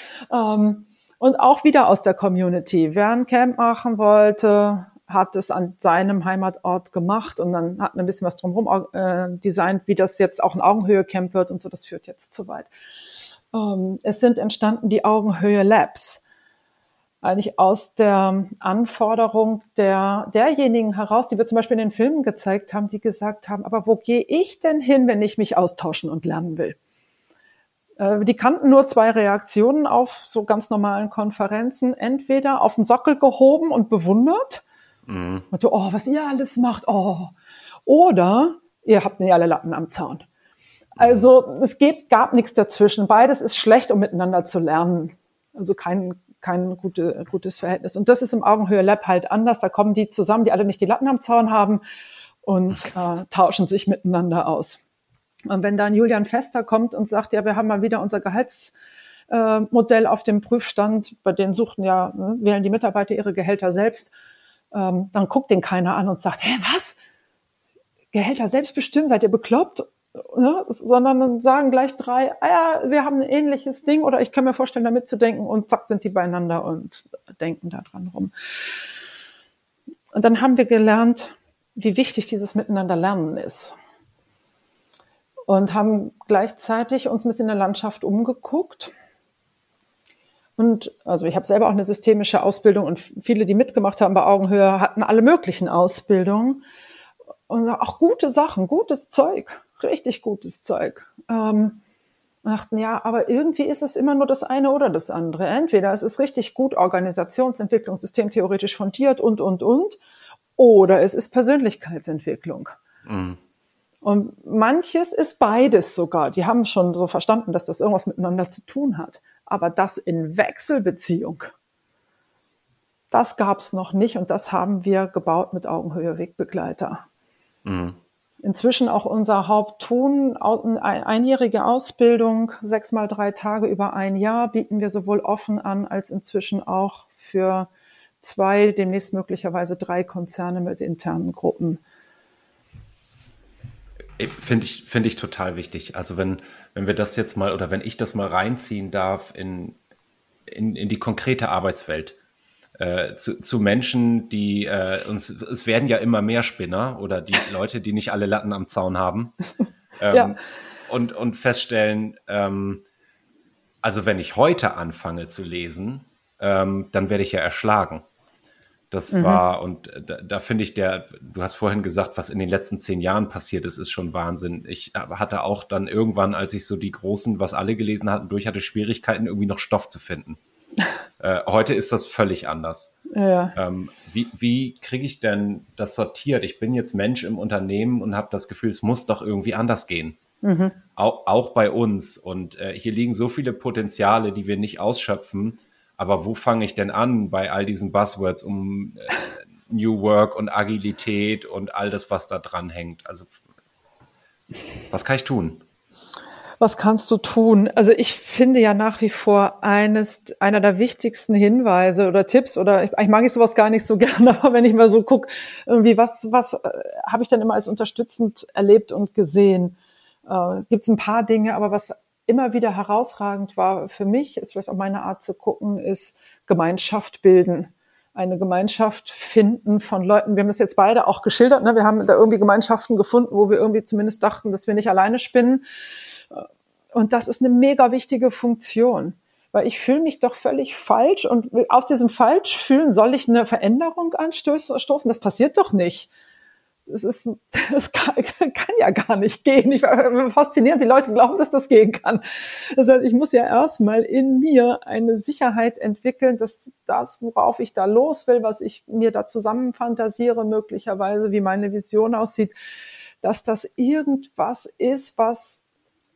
Und auch wieder aus der Community. Wer ein Camp machen wollte, hat es an seinem Heimatort gemacht und dann hat ein bisschen was drumherum äh, designt, wie das jetzt auch ein Augenhöhe-Camp wird und so. Das führt jetzt zu weit. Es sind entstanden die Augenhöhe-Labs. Eigentlich aus der Anforderung der derjenigen heraus, die wir zum Beispiel in den Filmen gezeigt haben, die gesagt haben, aber wo gehe ich denn hin, wenn ich mich austauschen und lernen will? Äh, die kannten nur zwei Reaktionen auf so ganz normalen Konferenzen. Entweder auf den Sockel gehoben und bewundert. Mhm. Und so, oh, was ihr alles macht. Oh. Oder ihr habt nicht alle Lappen am Zaun. Also es geht, gab nichts dazwischen. Beides ist schlecht, um miteinander zu lernen. Also kein kein gute, gutes Verhältnis. Und das ist im Augenhöhe-Lab halt anders. Da kommen die zusammen, die alle nicht die Latten am Zaun haben und äh, tauschen sich miteinander aus. Und wenn dann Julian Fester kommt und sagt, ja, wir haben mal wieder unser Gehaltsmodell äh, auf dem Prüfstand, bei denen suchten ja, ne, wählen die Mitarbeiter ihre Gehälter selbst, ähm, dann guckt den keiner an und sagt, hä, was? Gehälter selbst bestimmen, seid ihr bekloppt? Ne? Sondern dann sagen gleich drei, ah ja, wir haben ein ähnliches Ding oder ich kann mir vorstellen, da mitzudenken und zack, sind die beieinander und denken da dran rum. Und dann haben wir gelernt, wie wichtig dieses Miteinander lernen ist. Und haben gleichzeitig uns ein bisschen in der Landschaft umgeguckt. Und also ich habe selber auch eine systemische Ausbildung und viele, die mitgemacht haben bei Augenhöhe, hatten alle möglichen Ausbildungen. Und auch gute Sachen, gutes Zeug, richtig gutes Zeug. Ähm, und dachten, ja, aber irgendwie ist es immer nur das eine oder das andere. Entweder es ist richtig gut Organisationsentwicklung, systemtheoretisch fundiert und, und, und. Oder es ist Persönlichkeitsentwicklung. Mhm. Und manches ist beides sogar. Die haben schon so verstanden, dass das irgendwas miteinander zu tun hat. Aber das in Wechselbeziehung, das gab es noch nicht. Und das haben wir gebaut mit Augenhöhe Wegbegleiter. Mhm. Inzwischen auch unser Haupttun, eine einjährige Ausbildung, sechs mal drei Tage über ein Jahr, bieten wir sowohl offen an, als inzwischen auch für zwei, demnächst möglicherweise drei Konzerne mit internen Gruppen. Finde ich, finde ich total wichtig. Also wenn, wenn wir das jetzt mal oder wenn ich das mal reinziehen darf in, in, in die konkrete Arbeitswelt, äh, zu, zu Menschen, die äh, uns, es werden ja immer mehr Spinner oder die Leute, die nicht alle Latten am Zaun haben, ähm, ja. und, und feststellen, ähm, also wenn ich heute anfange zu lesen, ähm, dann werde ich ja erschlagen. Das mhm. war, und da, da finde ich, der, du hast vorhin gesagt, was in den letzten zehn Jahren passiert ist, ist schon Wahnsinn. Ich hatte auch dann irgendwann, als ich so die großen, was alle gelesen hatten, durch hatte, Schwierigkeiten, irgendwie noch Stoff zu finden. äh, heute ist das völlig anders. Ja. Ähm, wie wie kriege ich denn das sortiert? Ich bin jetzt Mensch im Unternehmen und habe das Gefühl, es muss doch irgendwie anders gehen. Mhm. Auch, auch bei uns. Und äh, hier liegen so viele Potenziale, die wir nicht ausschöpfen. Aber wo fange ich denn an bei all diesen Buzzwords um äh, New Work und Agilität und all das, was da dran hängt? Also was kann ich tun? Was kannst du tun? Also ich finde ja nach wie vor eines, einer der wichtigsten Hinweise oder Tipps oder ich, ich mag ich sowas gar nicht so gerne, aber wenn ich mal so gucke, irgendwie was, was äh, habe ich dann immer als unterstützend erlebt und gesehen? Äh, gibt es ein paar Dinge, aber was immer wieder herausragend war für mich, ist vielleicht auch meine Art zu gucken, ist Gemeinschaft bilden. Eine Gemeinschaft finden von Leuten. Wir haben das jetzt beide auch geschildert, ne? Wir haben da irgendwie Gemeinschaften gefunden, wo wir irgendwie zumindest dachten, dass wir nicht alleine spinnen. Und das ist eine mega wichtige Funktion, weil ich fühle mich doch völlig falsch und aus diesem Falschfühlen soll ich eine Veränderung anstoßen? Das passiert doch nicht. Das ist, das kann, kann ja gar nicht gehen. Ich war faszinierend, wie Leute glauben, dass das gehen kann. Das heißt, ich muss ja erstmal in mir eine Sicherheit entwickeln, dass das, worauf ich da los will, was ich mir da zusammenfantasiere, möglicherweise, wie meine Vision aussieht, dass das irgendwas ist, was,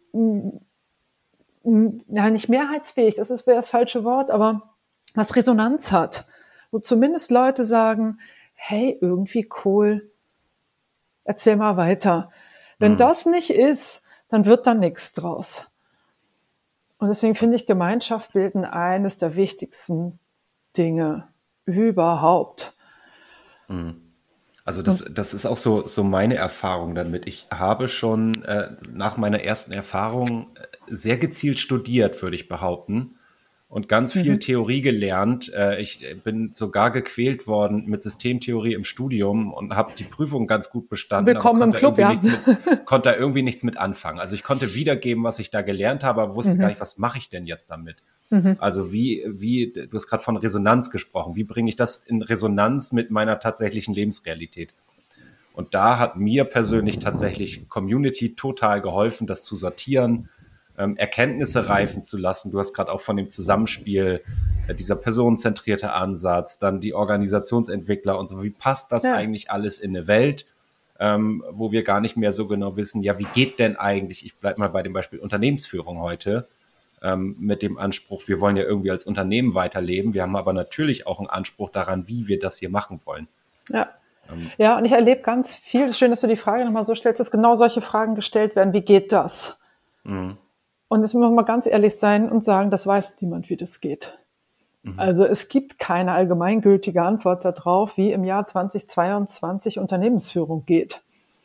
ja, nicht mehrheitsfähig, das ist, wäre das falsche Wort, aber was Resonanz hat. Wo zumindest Leute sagen, hey, irgendwie cool, erzähl mal weiter. Wenn mhm. das nicht ist, dann wird da nichts draus. Und deswegen finde ich Gemeinschaft bilden eines der wichtigsten Dinge überhaupt. Mhm. Also das, das ist auch so, so meine Erfahrung damit. Ich habe schon äh, nach meiner ersten Erfahrung sehr gezielt studiert, würde ich behaupten. Und ganz viel mhm. Theorie gelernt. Ich bin sogar gequält worden mit Systemtheorie im Studium und habe die Prüfung ganz gut bestanden. Willkommen im Club, ja. Mit, konnte da irgendwie nichts mit anfangen. Also ich konnte wiedergeben, was ich da gelernt habe, aber wusste mhm. gar nicht, was mache ich denn jetzt damit? Mhm. Also wie, wie, du hast gerade von Resonanz gesprochen. Wie bringe ich das in Resonanz mit meiner tatsächlichen Lebensrealität? Und da hat mir persönlich tatsächlich Community total geholfen, das zu sortieren, Erkenntnisse reifen zu lassen. Du hast gerade auch von dem Zusammenspiel, äh, dieser personenzentrierte Ansatz, dann die Organisationsentwickler und so. Wie passt das ja. eigentlich alles in eine Welt, ähm, wo wir gar nicht mehr so genau wissen, ja, wie geht denn eigentlich, ich bleibe mal bei dem Beispiel Unternehmensführung heute, ähm, mit dem Anspruch, wir wollen ja irgendwie als Unternehmen weiterleben. Wir haben aber natürlich auch einen Anspruch daran, wie wir das hier machen wollen. Ja. Ähm, Ja, und ich erlebe ganz viel, schön, dass du die Frage nochmal so stellst, dass genau solche Fragen gestellt werden, wie geht das? mhm. Und jetzt müssen wir mal ganz ehrlich sein und sagen, das weiß niemand, wie das geht. Also es gibt keine allgemeingültige Antwort darauf, wie im Jahr zweitausendzweiundzwanzig Unternehmensführung geht.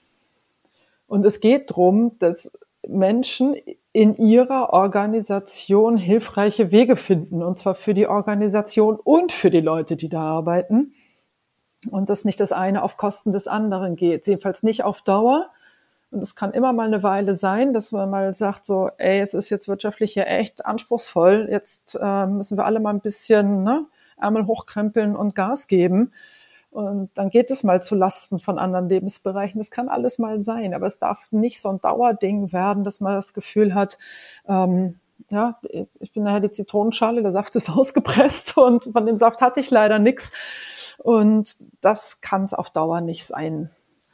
Und es geht darum, dass Menschen in ihrer Organisation hilfreiche Wege finden, und zwar für die Organisation und für die Leute, die da arbeiten. Und dass nicht das eine auf Kosten des anderen geht, jedenfalls nicht auf Dauer. Und es kann immer mal eine Weile sein, dass man mal sagt so, ey, es ist jetzt wirtschaftlich ja echt anspruchsvoll, jetzt äh, müssen wir alle mal ein bisschen ne, Ärmel hochkrempeln und Gas geben. Und dann geht es mal zu Lasten von anderen Lebensbereichen. Das kann alles mal sein, aber es darf nicht so ein Dauerding werden, dass man das Gefühl hat, ähm, ja, ich bin nachher die Zitronenschale, der Saft ist ausgepresst und von dem Saft hatte ich leider nichts. Und das kann es auf Dauer nicht sein.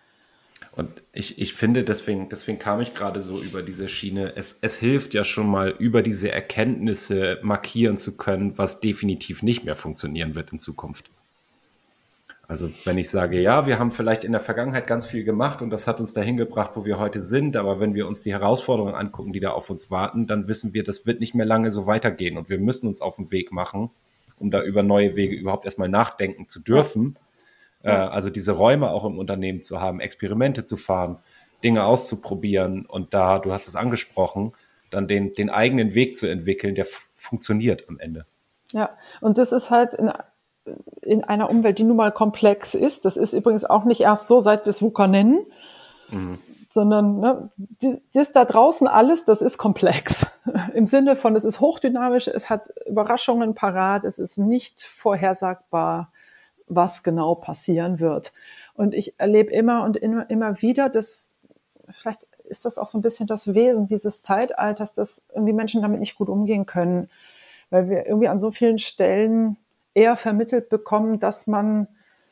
Und ich, ich finde, deswegen, deswegen kam ich gerade so über diese Schiene, es, es hilft ja schon mal, über diese Erkenntnisse markieren zu können, was definitiv nicht mehr funktionieren wird in Zukunft. Also wenn ich sage, ja, wir haben vielleicht in der Vergangenheit ganz viel gemacht und das hat uns dahin gebracht, wo wir heute sind, aber wenn wir uns die Herausforderungen angucken, die da auf uns warten, dann wissen wir, das wird nicht mehr lange so weitergehen und wir müssen uns auf den Weg machen, um da über neue Wege überhaupt erstmal nachdenken zu dürfen. Ja. Äh, also diese Räume auch im Unternehmen zu haben, Experimente zu fahren, Dinge auszuprobieren und da, du hast es angesprochen, dann den, den eigenen Weg zu entwickeln, der f- funktioniert am Ende. Ja, und das ist halt in in einer Umwelt, die nun mal komplex ist. Das ist übrigens auch nicht erst so, seit wir es VUCA nennen, mhm. sondern ne, das da draußen alles, das ist komplex. Im Sinne von, es ist hochdynamisch, es hat Überraschungen parat, es ist nicht vorhersagbar, was genau passieren wird. Und ich erlebe immer und immer, immer wieder, dass vielleicht ist das auch so ein bisschen das Wesen dieses Zeitalters, dass irgendwie Menschen damit nicht gut umgehen können, weil wir irgendwie an so vielen Stellen eher vermittelt bekommen, dass man,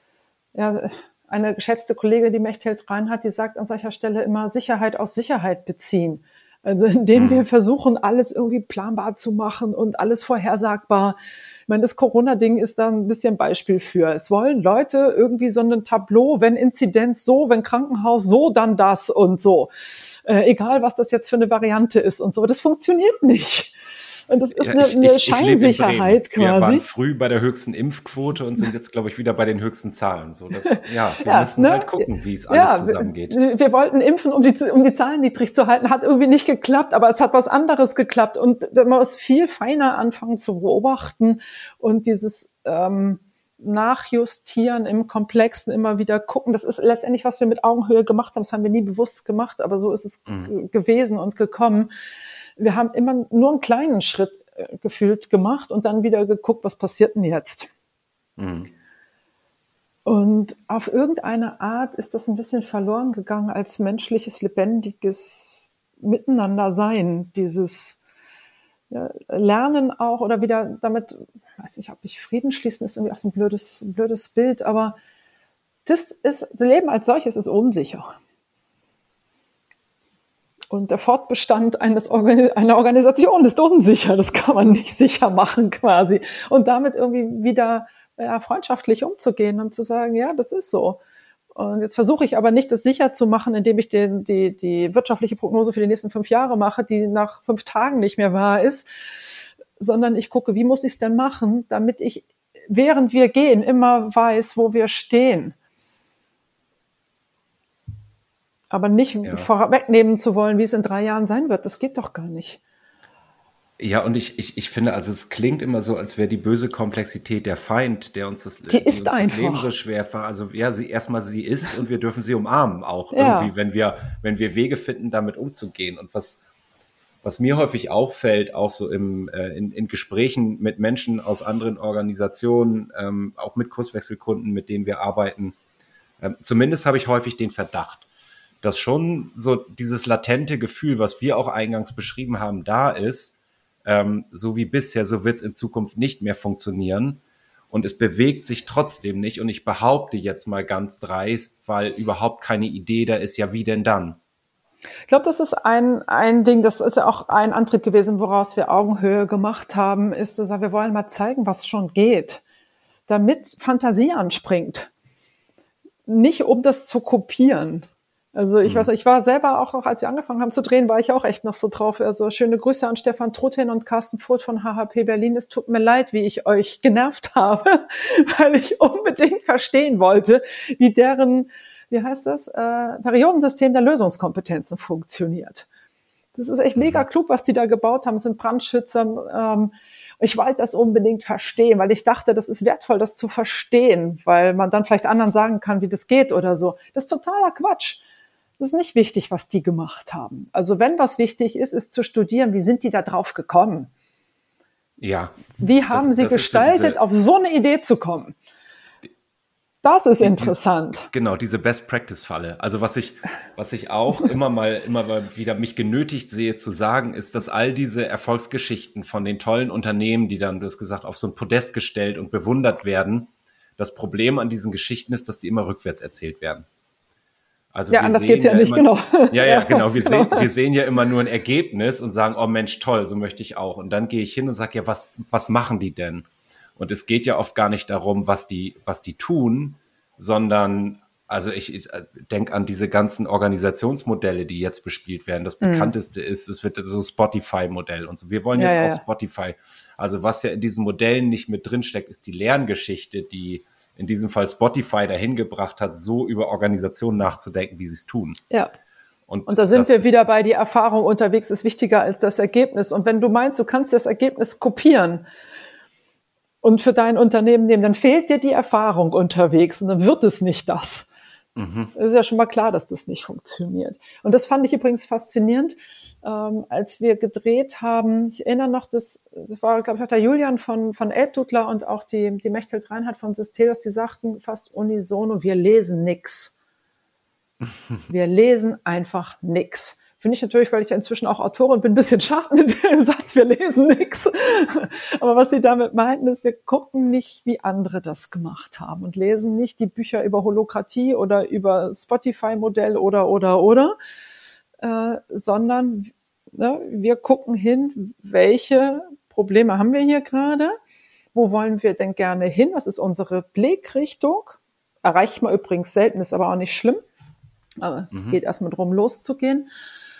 ja, eine geschätzte Kollegin, die Mechthild Reinhardt, die sagt an solcher Stelle immer Sicherheit aus Sicherheit beziehen. Also indem mhm. wir versuchen, alles irgendwie planbar zu machen und alles vorhersagbar. Ich meine, das Corona-Ding ist da ein bisschen Beispiel für. Es wollen Leute irgendwie so ein Tableau, wenn Inzidenz so, wenn Krankenhaus so, dann das und so. Äh, egal, was das jetzt für eine Variante ist und so. Das funktioniert nicht. Und das ist ja, eine, ich, eine ich, Scheinsicherheit ich quasi. Wir waren quasi. früh bei der höchsten Impfquote und sind jetzt, glaube ich, wieder bei den höchsten Zahlen. So, dass, ja, wir ja, müssen ne? halt gucken, wie es alles ja, zusammengeht. Wir, wir wollten impfen, um die, um die Zahlen niedrig zu halten. Hat irgendwie nicht geklappt, aber es hat was anderes geklappt. Und man muss viel feiner anfangen zu beobachten und dieses ähm, Nachjustieren im Komplexen immer wieder gucken. Das ist letztendlich, was wir mit Augenhöhe gemacht haben. Das haben wir nie bewusst gemacht, aber so ist es mhm. g- gewesen und gekommen. Wir haben immer nur einen kleinen Schritt gefühlt gemacht und dann wieder geguckt, was passiert denn jetzt? Mhm. Und auf irgendeine Art ist das ein bisschen verloren gegangen als menschliches, lebendiges Miteinander-Sein, dieses ja, Lernen auch oder wieder damit, weiß nicht, ob ich Frieden schließen, ist irgendwie auch so ein blödes, blödes Bild, aber das ist, das Leben als solches ist unsicher. Und der Fortbestand eines Organi- einer Organisation ist unsicher. Das kann man nicht sicher machen quasi. Und damit irgendwie wieder ja, freundschaftlich umzugehen und zu sagen, ja, das ist so. Und jetzt versuche ich aber nicht, das sicher zu machen, indem ich den, die, die wirtschaftliche Prognose für die nächsten fünf Jahre mache, die nach fünf Tagen nicht mehr wahr ist, sondern ich gucke, wie muss ich es denn machen, damit ich, während wir gehen, immer weiß, wo wir stehen. Aber nicht ja. vorwegnehmen zu wollen, wie es in drei Jahren sein wird. Das geht doch gar nicht. Ja, und ich, ich, ich finde, also es klingt immer so, als wäre die böse Komplexität der Feind, der uns das, die ist die uns einfach. das Leben so schwer macht. Also ja, sie erstmal sie ist und wir dürfen sie umarmen auch ja. irgendwie, wenn wir, wenn wir Wege finden, damit umzugehen. Und was, was mir häufig auffällt, auch so im, äh, in, in Gesprächen mit Menschen aus anderen Organisationen, ähm, auch mit Kurswechselkunden, mit denen wir arbeiten, ähm, zumindest habe ich häufig den Verdacht, dass schon so dieses latente Gefühl, was wir auch eingangs beschrieben haben, da ist, ähm, so wie bisher, so wird es in Zukunft nicht mehr funktionieren und es bewegt sich trotzdem nicht und ich behaupte jetzt mal ganz dreist, weil überhaupt keine Idee da ist, ja wie denn dann? Ich glaube, das ist ein, ein Ding, das ist ja auch ein Antrieb gewesen, woraus wir Augenhöhe gemacht haben, ist zu sagen, wir wollen mal zeigen, was schon geht, damit Fantasie anspringt. nicht um das zu kopieren. Also ich mhm. weiß, ich war selber auch noch, als wir angefangen haben zu drehen, war ich auch echt noch so drauf. Also schöne Grüße an Stefan Truthin und Carsten Furth von H H P Berlin. Es tut mir leid, wie ich euch genervt habe, weil ich unbedingt verstehen wollte, wie deren, wie heißt das, äh, Periodensystem der Lösungskompetenzen funktioniert. Das ist echt mega klug, was die da gebaut haben. Es sind Brandschützer. Ähm, ich wollte das unbedingt verstehen, weil ich dachte, das ist wertvoll, das zu verstehen, weil man dann vielleicht anderen sagen kann, wie das geht oder so. Das ist totaler Quatsch. Das ist nicht wichtig, was die gemacht haben. Also wenn was wichtig ist, ist zu studieren, wie sind die da drauf gekommen? Ja. Wie haben das, sie das gestaltet, so auf so eine Idee zu kommen? Das ist interessant. Diese, genau, diese Best-Practice-Falle. Also was ich, was ich auch immer mal, immer mal wieder mich genötigt sehe zu sagen, ist, dass all diese Erfolgsgeschichten von den tollen Unternehmen, die dann, du hast gesagt, auf so ein Podest gestellt und bewundert werden, das Problem an diesen Geschichten ist, dass die immer rückwärts erzählt werden. Also ja, anders geht's ja, ja nicht, immer, genau. Ja, ja, genau. Wir, genau. Sehen, wir sehen ja immer nur ein Ergebnis und sagen, oh Mensch, toll, so möchte ich auch. Und dann gehe ich hin und sage, ja, was, was machen die denn? Und es geht ja oft gar nicht darum, was die, was die tun, sondern, also ich, ich denke an diese ganzen Organisationsmodelle, die jetzt bespielt werden. Das bekannteste mhm. ist, es wird so Spotify-Modell und so. Wir wollen jetzt ja, ja, auch Spotify. Also was ja in diesen Modellen nicht mit drinsteckt, ist die Lerngeschichte, die in diesem Fall Spotify dahin gebracht hat, so über Organisationen nachzudenken, wie sie es tun. Ja. Und, und da sind wir wieder bei, die Erfahrung unterwegs ist wichtiger als das Ergebnis. Und wenn du meinst, du kannst das Ergebnis kopieren und für dein Unternehmen nehmen, dann fehlt dir die Erfahrung unterwegs und dann wird es nicht das. Mhm. Es ist ja schon mal klar, dass das nicht funktioniert. Und das fand ich übrigens faszinierend, ähm, als wir gedreht haben. Ich erinnere noch, das, das war, glaube ich, auch der Julian von, von Elbdudler und auch die, die Mechthild Reinhardt von Systelos, die sagten fast unisono, wir lesen nix. Wir lesen einfach nix. Finde ich natürlich, weil ich ja inzwischen auch Autorin bin, ein bisschen schade mit dem Satz, wir lesen nix. Aber was sie damit meinten, ist, wir gucken nicht, wie andere das gemacht haben und lesen nicht die Bücher über Holokratie oder über Spotify-Modell oder, oder, oder, äh, sondern ne, wir gucken hin, welche Probleme haben wir hier gerade? Wo wollen wir denn gerne hin? Was ist unsere Blickrichtung? Erreicht man übrigens selten, ist aber auch nicht schlimm. Aber es mhm. geht erstmal darum, loszugehen.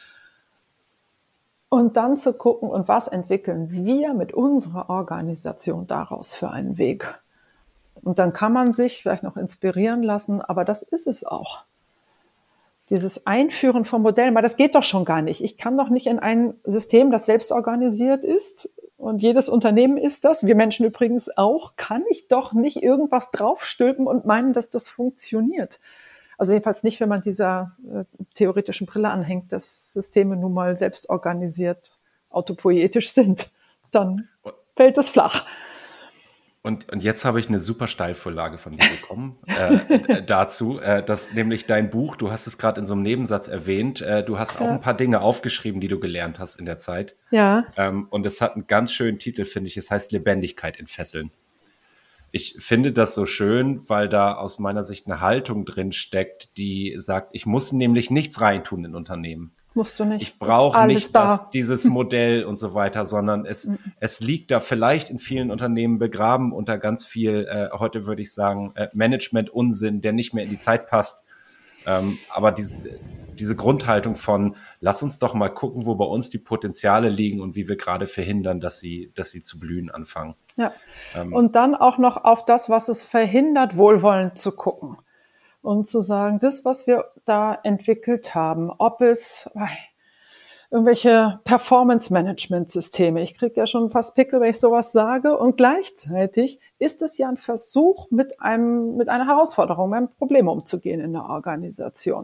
Und dann zu gucken, und was entwickeln wir mit unserer Organisation daraus für einen Weg? Und dann kann man sich vielleicht noch inspirieren lassen, aber das ist es auch. Dieses Einführen von Modellen, weil das geht doch schon gar nicht. Ich kann doch nicht in ein System, das selbst organisiert ist, und jedes Unternehmen ist das, wir Menschen übrigens auch, kann ich doch nicht irgendwas draufstülpen und meinen, dass das funktioniert. Also jedenfalls nicht, wenn man dieser äh, theoretischen Brille anhängt, dass Systeme nun mal selbst organisiert, autopoietisch sind. Dann fällt es flach. Und, und jetzt habe ich eine super Steilvorlage von dir bekommen äh, dazu, äh, dass nämlich dein Buch, du hast es gerade in so einem Nebensatz erwähnt, äh, du hast auch ja. ein paar Dinge aufgeschrieben, die du gelernt hast in der Zeit. Ja. Ähm, und es hat einen ganz schönen Titel, finde ich. Es heißt Lebendigkeit entfesseln. Ich finde das so schön, weil da aus meiner Sicht eine Haltung drin steckt, die sagt, ich muss nämlich nichts reintun in Unternehmen. Musst du nicht. Ich brauche nicht das, dieses Modell und so weiter, sondern es, mhm. es liegt da vielleicht in vielen Unternehmen begraben unter ganz viel, äh, heute würde ich sagen, äh, Management-Unsinn, der nicht mehr in die Zeit passt. Ähm, aber diese, diese Grundhaltung von, lass uns doch mal gucken, wo bei uns die Potenziale liegen und wie wir gerade verhindern, dass sie, dass sie zu blühen anfangen. Ja. Ähm, und dann auch noch auf das, was es verhindert, wohlwollend zu gucken. Und zu sagen, das, was wir da entwickelt haben, ob es äh, irgendwelche Performance-Management-Systeme, ich kriege ja schon fast Pickel, wenn ich sowas sage, und gleichzeitig ist es ja ein Versuch, mit einem mit einer Herausforderung, mit einem Problem umzugehen in der Organisation.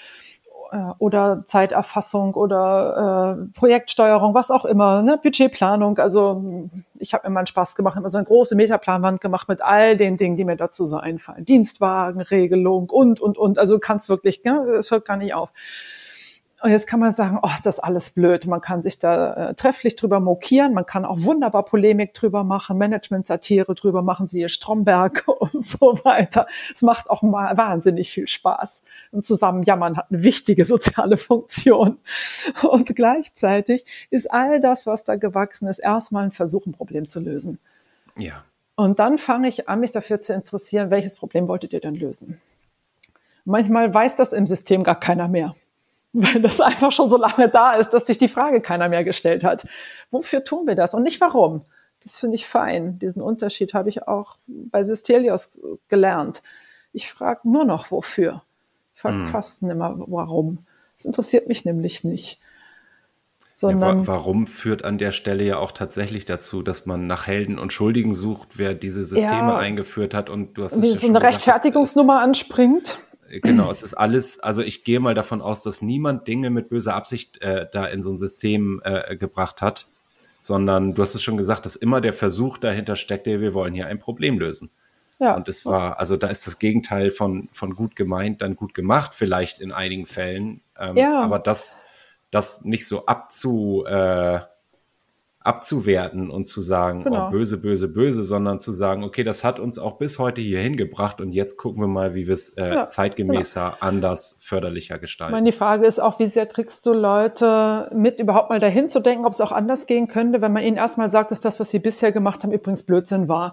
Oder Zeiterfassung oder äh, Projektsteuerung, was auch immer, ne? Budgetplanung. Also ich habe mir mal einen Spaß gemacht, immer so eine große Metaplanwand gemacht mit all den Dingen, die mir dazu so einfallen. Dienstwagenregelung und, und, und. Also du kannst wirklich, ne? Es hört gar nicht auf. Und jetzt kann man sagen, oh, ist das alles blöd. Man kann sich da äh, trefflich drüber mokieren. Man kann auch wunderbar Polemik drüber machen, Management-Satire drüber machen, siehe Stromberg und so weiter. Es macht auch mal wahnsinnig viel Spaß. Und zusammen jammern hat eine wichtige soziale Funktion. Und gleichzeitig ist all das, was da gewachsen ist, erstmal ein Versuch, ein Problem zu lösen. Ja. Und dann fange ich an, mich dafür zu interessieren, welches Problem wolltet ihr denn lösen? Manchmal weiß das im System gar keiner mehr, weil das einfach schon so lange da ist, dass sich die Frage keiner mehr gestellt hat. Wofür tun wir das und nicht warum? Das finde ich fein. Diesen Unterschied habe ich auch bei Sistelios gelernt. Ich frage nur noch wofür. Ich frage hm. fast nicht mehr warum. Das interessiert mich nämlich nicht. Sondern ja, warum führt an der Stelle ja auch tatsächlich dazu, dass man nach Helden und Schuldigen sucht, wer diese Systeme ja, eingeführt hat. Und du hast wie es so ja eine gesagt, Rechtfertigungsnummer ist, anspringt. Genau, es ist alles, also ich gehe mal davon aus, dass niemand Dinge mit böser Absicht äh, da in so ein System äh, gebracht hat, sondern du hast es schon gesagt, dass immer der Versuch dahinter steckt, wir wollen hier ein Problem lösen. Ja. Und es war, also da ist das Gegenteil von, von gut gemeint, dann gut gemacht, vielleicht in einigen Fällen. Ähm, ja. Aber das, das nicht so abzu, äh, abzuwerten und zu sagen, genau. oh, böse, böse, böse, sondern zu sagen, okay, das hat uns auch bis heute hier hingebracht und jetzt gucken wir mal, wie wir es äh, ja, zeitgemäßer, genau. anders, förderlicher gestalten. Ich meine, die Frage ist auch, wie sehr kriegst du Leute mit, überhaupt mal dahin zu denken, ob es auch anders gehen könnte, wenn man ihnen erstmal sagt, dass das, was sie bisher gemacht haben, übrigens Blödsinn war.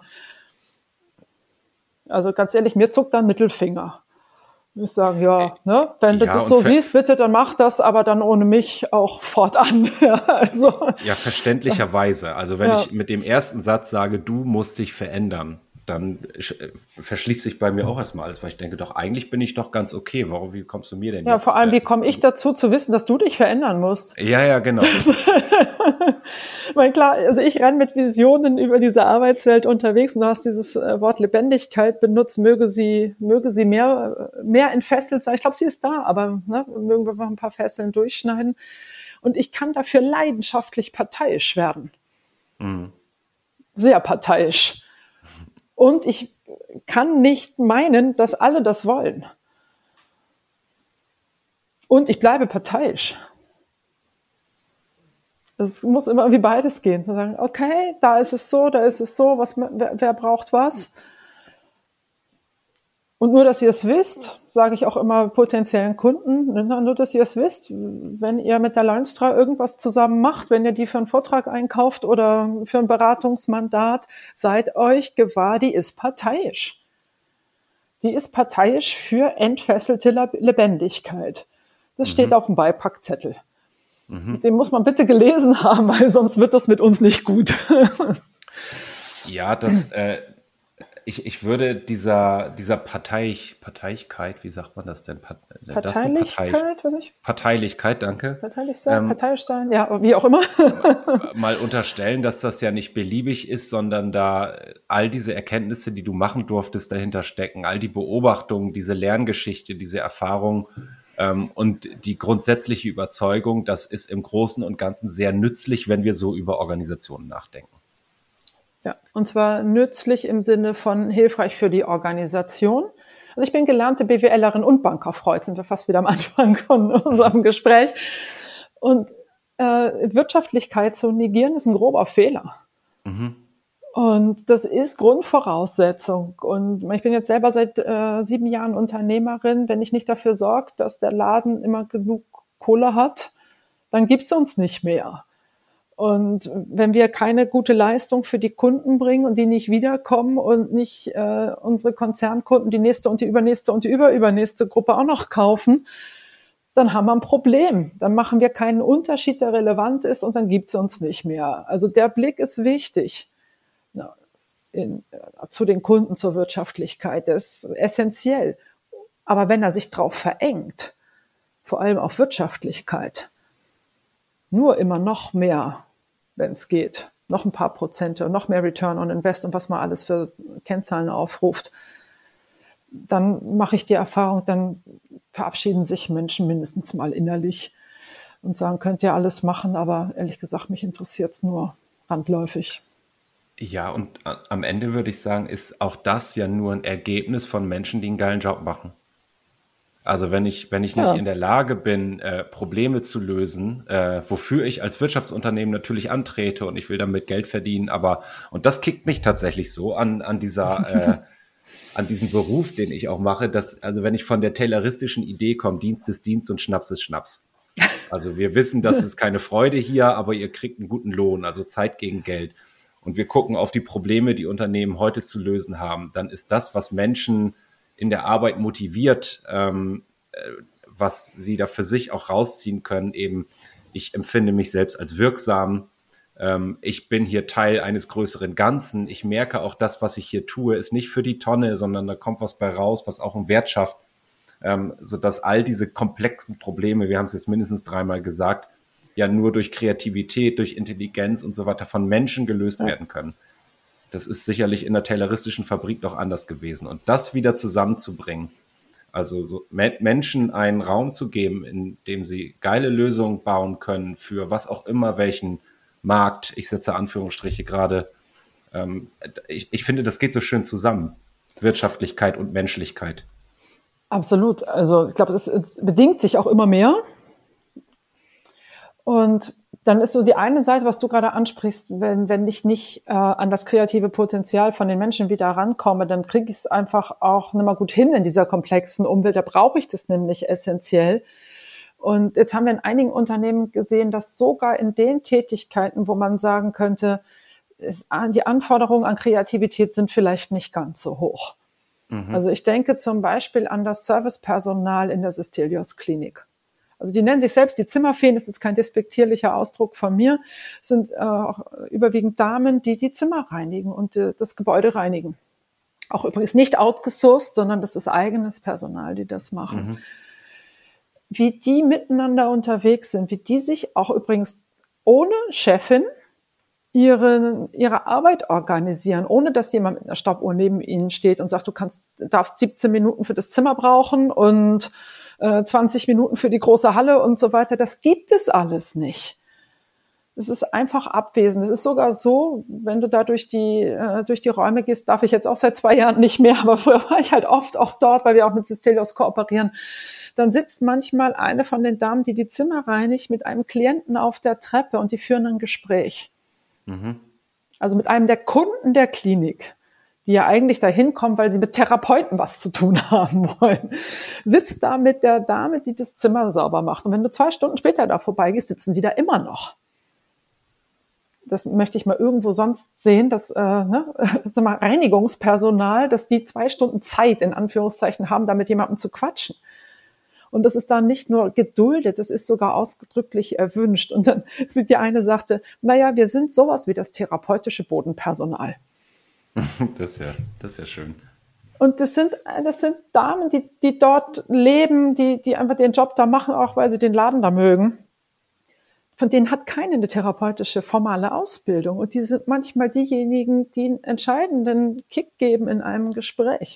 Also ganz ehrlich, mir zuckt da ein Mittelfinger. Ich sage, ja, ne, wenn ja, du das so siehst, bitte, dann mach das, aber dann ohne mich auch fortan. also, ja, verständlicherweise. Also wenn ja. ich mit dem ersten Satz sage, du musst dich verändern, dann verschließt sich bei mir auch erstmal alles, weil ich denke, doch eigentlich bin ich doch ganz okay. Warum, wie kommst du mir denn ja, jetzt? Ja, vor allem, wie komme ich dazu, zu wissen, dass du dich verändern musst? Ja, ja, genau. Weil klar, also ich renne mit Visionen über diese Arbeitswelt unterwegs und du hast dieses Wort Lebendigkeit benutzt, möge sie, möge sie mehr, mehr entfesselt sein. Ich glaube, sie ist da, aber ne, mögen wir noch ein paar Fesseln durchschneiden. Und ich kann dafür leidenschaftlich parteiisch werden. Mhm. Sehr parteiisch. Und ich kann nicht meinen, dass alle das wollen. Und ich bleibe parteiisch. Es muss immer wie beides gehen. Zu sagen, okay, da ist es so, da ist es so, was, wer, wer braucht was? Und nur, dass ihr es wisst, sage ich auch immer potenziellen Kunden, nur, dass ihr es wisst, wenn ihr mit der Leunstra irgendwas zusammen macht, wenn ihr die für einen Vortrag einkauft oder für ein Beratungsmandat, seid euch gewahr, die ist parteiisch. Die ist parteiisch für entfesselte Lebendigkeit. Das mhm. steht auf dem Beipackzettel. Mhm. Den muss man bitte gelesen haben, weil sonst wird das mit uns nicht gut. Ja, das... Äh Ich, ich würde dieser, dieser Parteiich, Parteiigkeit, wie sagt man das denn? Part, Parteilichkeit, das Partei, Parteilichkeit, danke. Parteilich sein, ähm, parteiisch sein, ja, wie auch immer. Mal unterstellen, dass das ja nicht beliebig ist, sondern da all diese Erkenntnisse, die du machen durftest, dahinter stecken, all die Beobachtungen, diese Lerngeschichte, diese Erfahrung ähm, und die grundsätzliche Überzeugung, das ist im Großen und Ganzen sehr nützlich, wenn wir so über Organisationen nachdenken. Ja, und zwar nützlich im Sinne von hilfreich für die Organisation. Also ich bin gelernte BWLerin und Bankkauffrau, jetzt sind wir fast wieder am Anfang von unserem Gespräch. Und äh, Wirtschaftlichkeit zu negieren ist ein grober Fehler. Mhm. Und das ist Grundvoraussetzung. Und ich bin jetzt selber seit äh, sieben Jahren Unternehmerin. Wenn ich nicht dafür sorge, dass der Laden immer genug Kohle hat, dann gibt's uns nicht mehr. Und wenn wir keine gute Leistung für die Kunden bringen und die nicht wiederkommen und nicht äh, unsere Konzernkunden die nächste und die übernächste und die überübernächste Gruppe auch noch kaufen, dann haben wir ein Problem. Dann machen wir keinen Unterschied, der relevant ist und dann gibt's uns nicht mehr. Also der Blick ist wichtig ja, in, äh, zu den Kunden, zur Wirtschaftlichkeit. Der ist essentiell. Aber wenn er sich drauf verengt, vor allem auf Wirtschaftlichkeit, nur immer noch mehr, wenn es geht, noch ein paar Prozente, noch mehr Return on Invest und was man alles für Kennzahlen aufruft, dann mache ich die Erfahrung, dann verabschieden sich Menschen mindestens mal innerlich und sagen, könnt ihr alles machen, aber ehrlich gesagt, mich interessiert es nur randläufig. Ja, und am Ende würde ich sagen, ist auch das ja nur ein Ergebnis von Menschen, die einen geilen Job machen. Also wenn ich, wenn ich nicht ja. in der Lage bin, äh, Probleme zu lösen, äh, wofür ich als Wirtschaftsunternehmen natürlich antrete und ich will damit Geld verdienen, aber, und das kickt mich tatsächlich so an, an dieser, äh, an diesem Beruf, den ich auch mache, dass, also wenn ich von der tayloristischen Idee komme, Dienst ist Dienst und Schnaps ist Schnaps. Also wir wissen, das ist keine Freude hier, aber ihr kriegt einen guten Lohn, also Zeit gegen Geld. Und wir gucken auf die Probleme, die Unternehmen heute zu lösen haben, dann ist das, was Menschen in der Arbeit motiviert, ähm, was sie da für sich auch rausziehen können. Eben, ich empfinde mich selbst als wirksam. Ähm, ich bin hier Teil eines größeren Ganzen. Ich merke auch, das, was ich hier tue, ist nicht für die Tonne, sondern da kommt was bei raus, was auch einen Wert schafft. Ähm, sodass all diese komplexen Probleme, wir haben es jetzt mindestens dreimal gesagt, ja nur durch Kreativität, durch Intelligenz und so weiter von Menschen gelöst ja. werden können. Das ist sicherlich in der tayloristischen Fabrik doch anders gewesen. Und das wieder zusammenzubringen, also so Me- Menschen einen Raum zu geben, in dem sie geile Lösungen bauen können für was auch immer, welchen Markt, ich setze Anführungsstriche gerade, ähm, ich, ich finde, das geht so schön zusammen, Wirtschaftlichkeit und Menschlichkeit. Absolut. Also ich glaube, es, es bedingt sich auch immer mehr. Und dann ist so die eine Seite, was du gerade ansprichst, wenn, wenn ich nicht äh, an das kreative Potenzial von den Menschen wieder rankomme, dann kriege ich es einfach auch nicht mehr gut hin in dieser komplexen Umwelt. Da brauche ich das nämlich essentiell. Und jetzt haben wir in einigen Unternehmen gesehen, dass sogar in den Tätigkeiten, wo man sagen könnte, ist, die Anforderungen an Kreativität sind vielleicht nicht ganz so hoch. Mhm. Also ich denke zum Beispiel an das Servicepersonal in der Sestelios-Klinik. Also die nennen sich selbst die Zimmerfeen, das ist kein despektierlicher Ausdruck von mir, sind äh, auch überwiegend Damen, die die Zimmer reinigen und äh, das Gebäude reinigen. Auch übrigens nicht outgesourced, sondern das ist eigenes Personal, die das machen. Mhm. Wie die miteinander unterwegs sind, wie die sich auch übrigens ohne Chefin ihre, ihre Arbeit organisieren, ohne dass jemand mit einer Stoppuhr neben ihnen steht und sagt, du kannst, darfst siebzehn Minuten für das Zimmer brauchen und äh, zwanzig Minuten für die große Halle und so weiter. Das gibt es alles nicht. Es ist einfach abwesend. Es ist sogar so, wenn du da durch die, äh, durch die Räume gehst, darf ich jetzt auch seit zwei Jahren nicht mehr, aber früher war ich halt oft auch dort, weil wir auch mit Sestelios kooperieren. Dann sitzt manchmal eine von den Damen, die die Zimmer reinigt, mit einem Klienten auf der Treppe und die führen ein Gespräch. Mhm. Also mit einem der Kunden der Klinik, die ja eigentlich da hinkommen, weil sie mit Therapeuten was zu tun haben wollen, sitzt da mit der Dame, die das Zimmer sauber macht. Und wenn du zwei Stunden später da vorbeigehst, sitzen die da immer noch. Das möchte ich mal irgendwo sonst sehen, dass äh, ne, sag mal, Reinigungspersonal, dass die zwei Stunden Zeit in Anführungszeichen haben, da mit jemandem zu quatschen. Und das ist dann nicht nur geduldet, das ist sogar ausdrücklich erwünscht. Und dann sieht die eine, sagte, naja, wir sind sowas wie das therapeutische Bodenpersonal. Das ist ja, das ist ja schön. Und das sind, das sind Damen, die, die dort leben, die, die einfach den Job da machen, auch weil sie den Laden da mögen. Von denen hat keine eine therapeutische formale Ausbildung. Und die sind manchmal diejenigen, die einen entscheidenden Kick geben in einem Gespräch.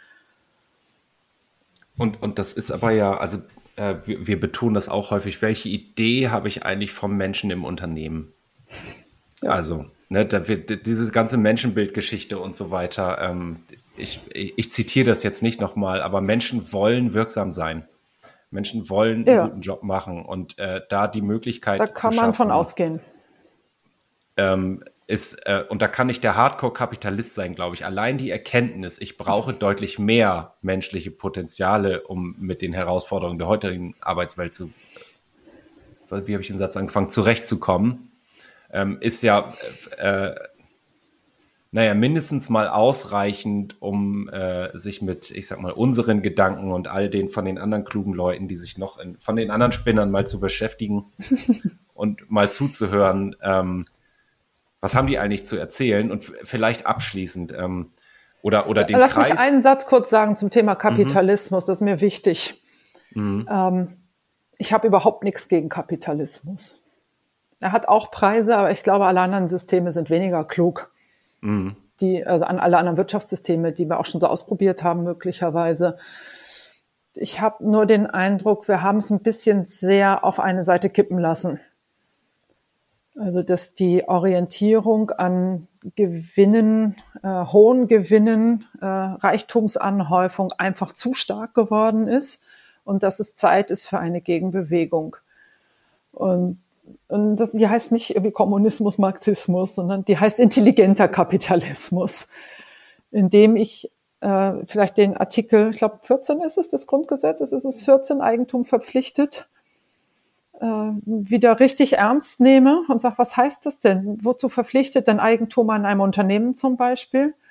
Und, und das ist aber ja, also äh, wir, wir betonen das auch häufig, welche Idee habe ich eigentlich vom Menschen im Unternehmen? Ja. Also, ne, da wird diese ganze Menschenbildgeschichte und so weiter, ähm, ich, ich, ich zitiere das jetzt nicht nochmal, aber Menschen wollen wirksam sein. Menschen wollen ja. einen guten Job machen und äh, da die Möglichkeit da kann man von ausgehen. Ähm, ist, äh, und da kann nicht der Hardcore-Kapitalist sein, glaube ich. Allein die Erkenntnis, ich brauche deutlich mehr menschliche Potenziale, um mit den Herausforderungen der heutigen Arbeitswelt zu, wie habe ich den Satz angefangen, zurechtzukommen, ähm, ist ja, äh, naja, mindestens mal ausreichend, um äh, sich mit, ich sag mal, unseren Gedanken und all den von den anderen klugen Leuten, die sich noch in, von den anderen Spinnern mal zu beschäftigen und mal zuzuhören, ähm, was haben die eigentlich zu erzählen? Und vielleicht abschließend ähm, oder, oder den Lass Kreis... Lass mich einen Satz kurz sagen zum Thema Kapitalismus, mhm. das ist mir wichtig. Mhm. Ähm, ich habe überhaupt nichts gegen Kapitalismus. Er hat auch Preise, aber ich glaube, alle anderen Systeme sind weniger klug. Mhm. Die, also an alle anderen Wirtschaftssysteme, die wir auch schon so ausprobiert haben, möglicherweise. Ich habe nur den Eindruck, wir haben es ein bisschen sehr auf eine Seite kippen lassen. Also, dass die Orientierung an Gewinnen, äh, hohen Gewinnen, äh, Reichtumsanhäufung einfach zu stark geworden ist und dass es Zeit ist für eine Gegenbewegung. Und, und das, die heißt nicht irgendwie Kommunismus, Marxismus, sondern die heißt intelligenter Kapitalismus, indem ich äh, vielleicht den Artikel, ich glaube vierzehn ist es, des Grundgesetzes, ist es vierzehn, Eigentum verpflichtet, wieder richtig ernst nehme und sage, was heißt das denn? Wozu verpflichtet denn Eigentum an einem Unternehmen zum Beispiel?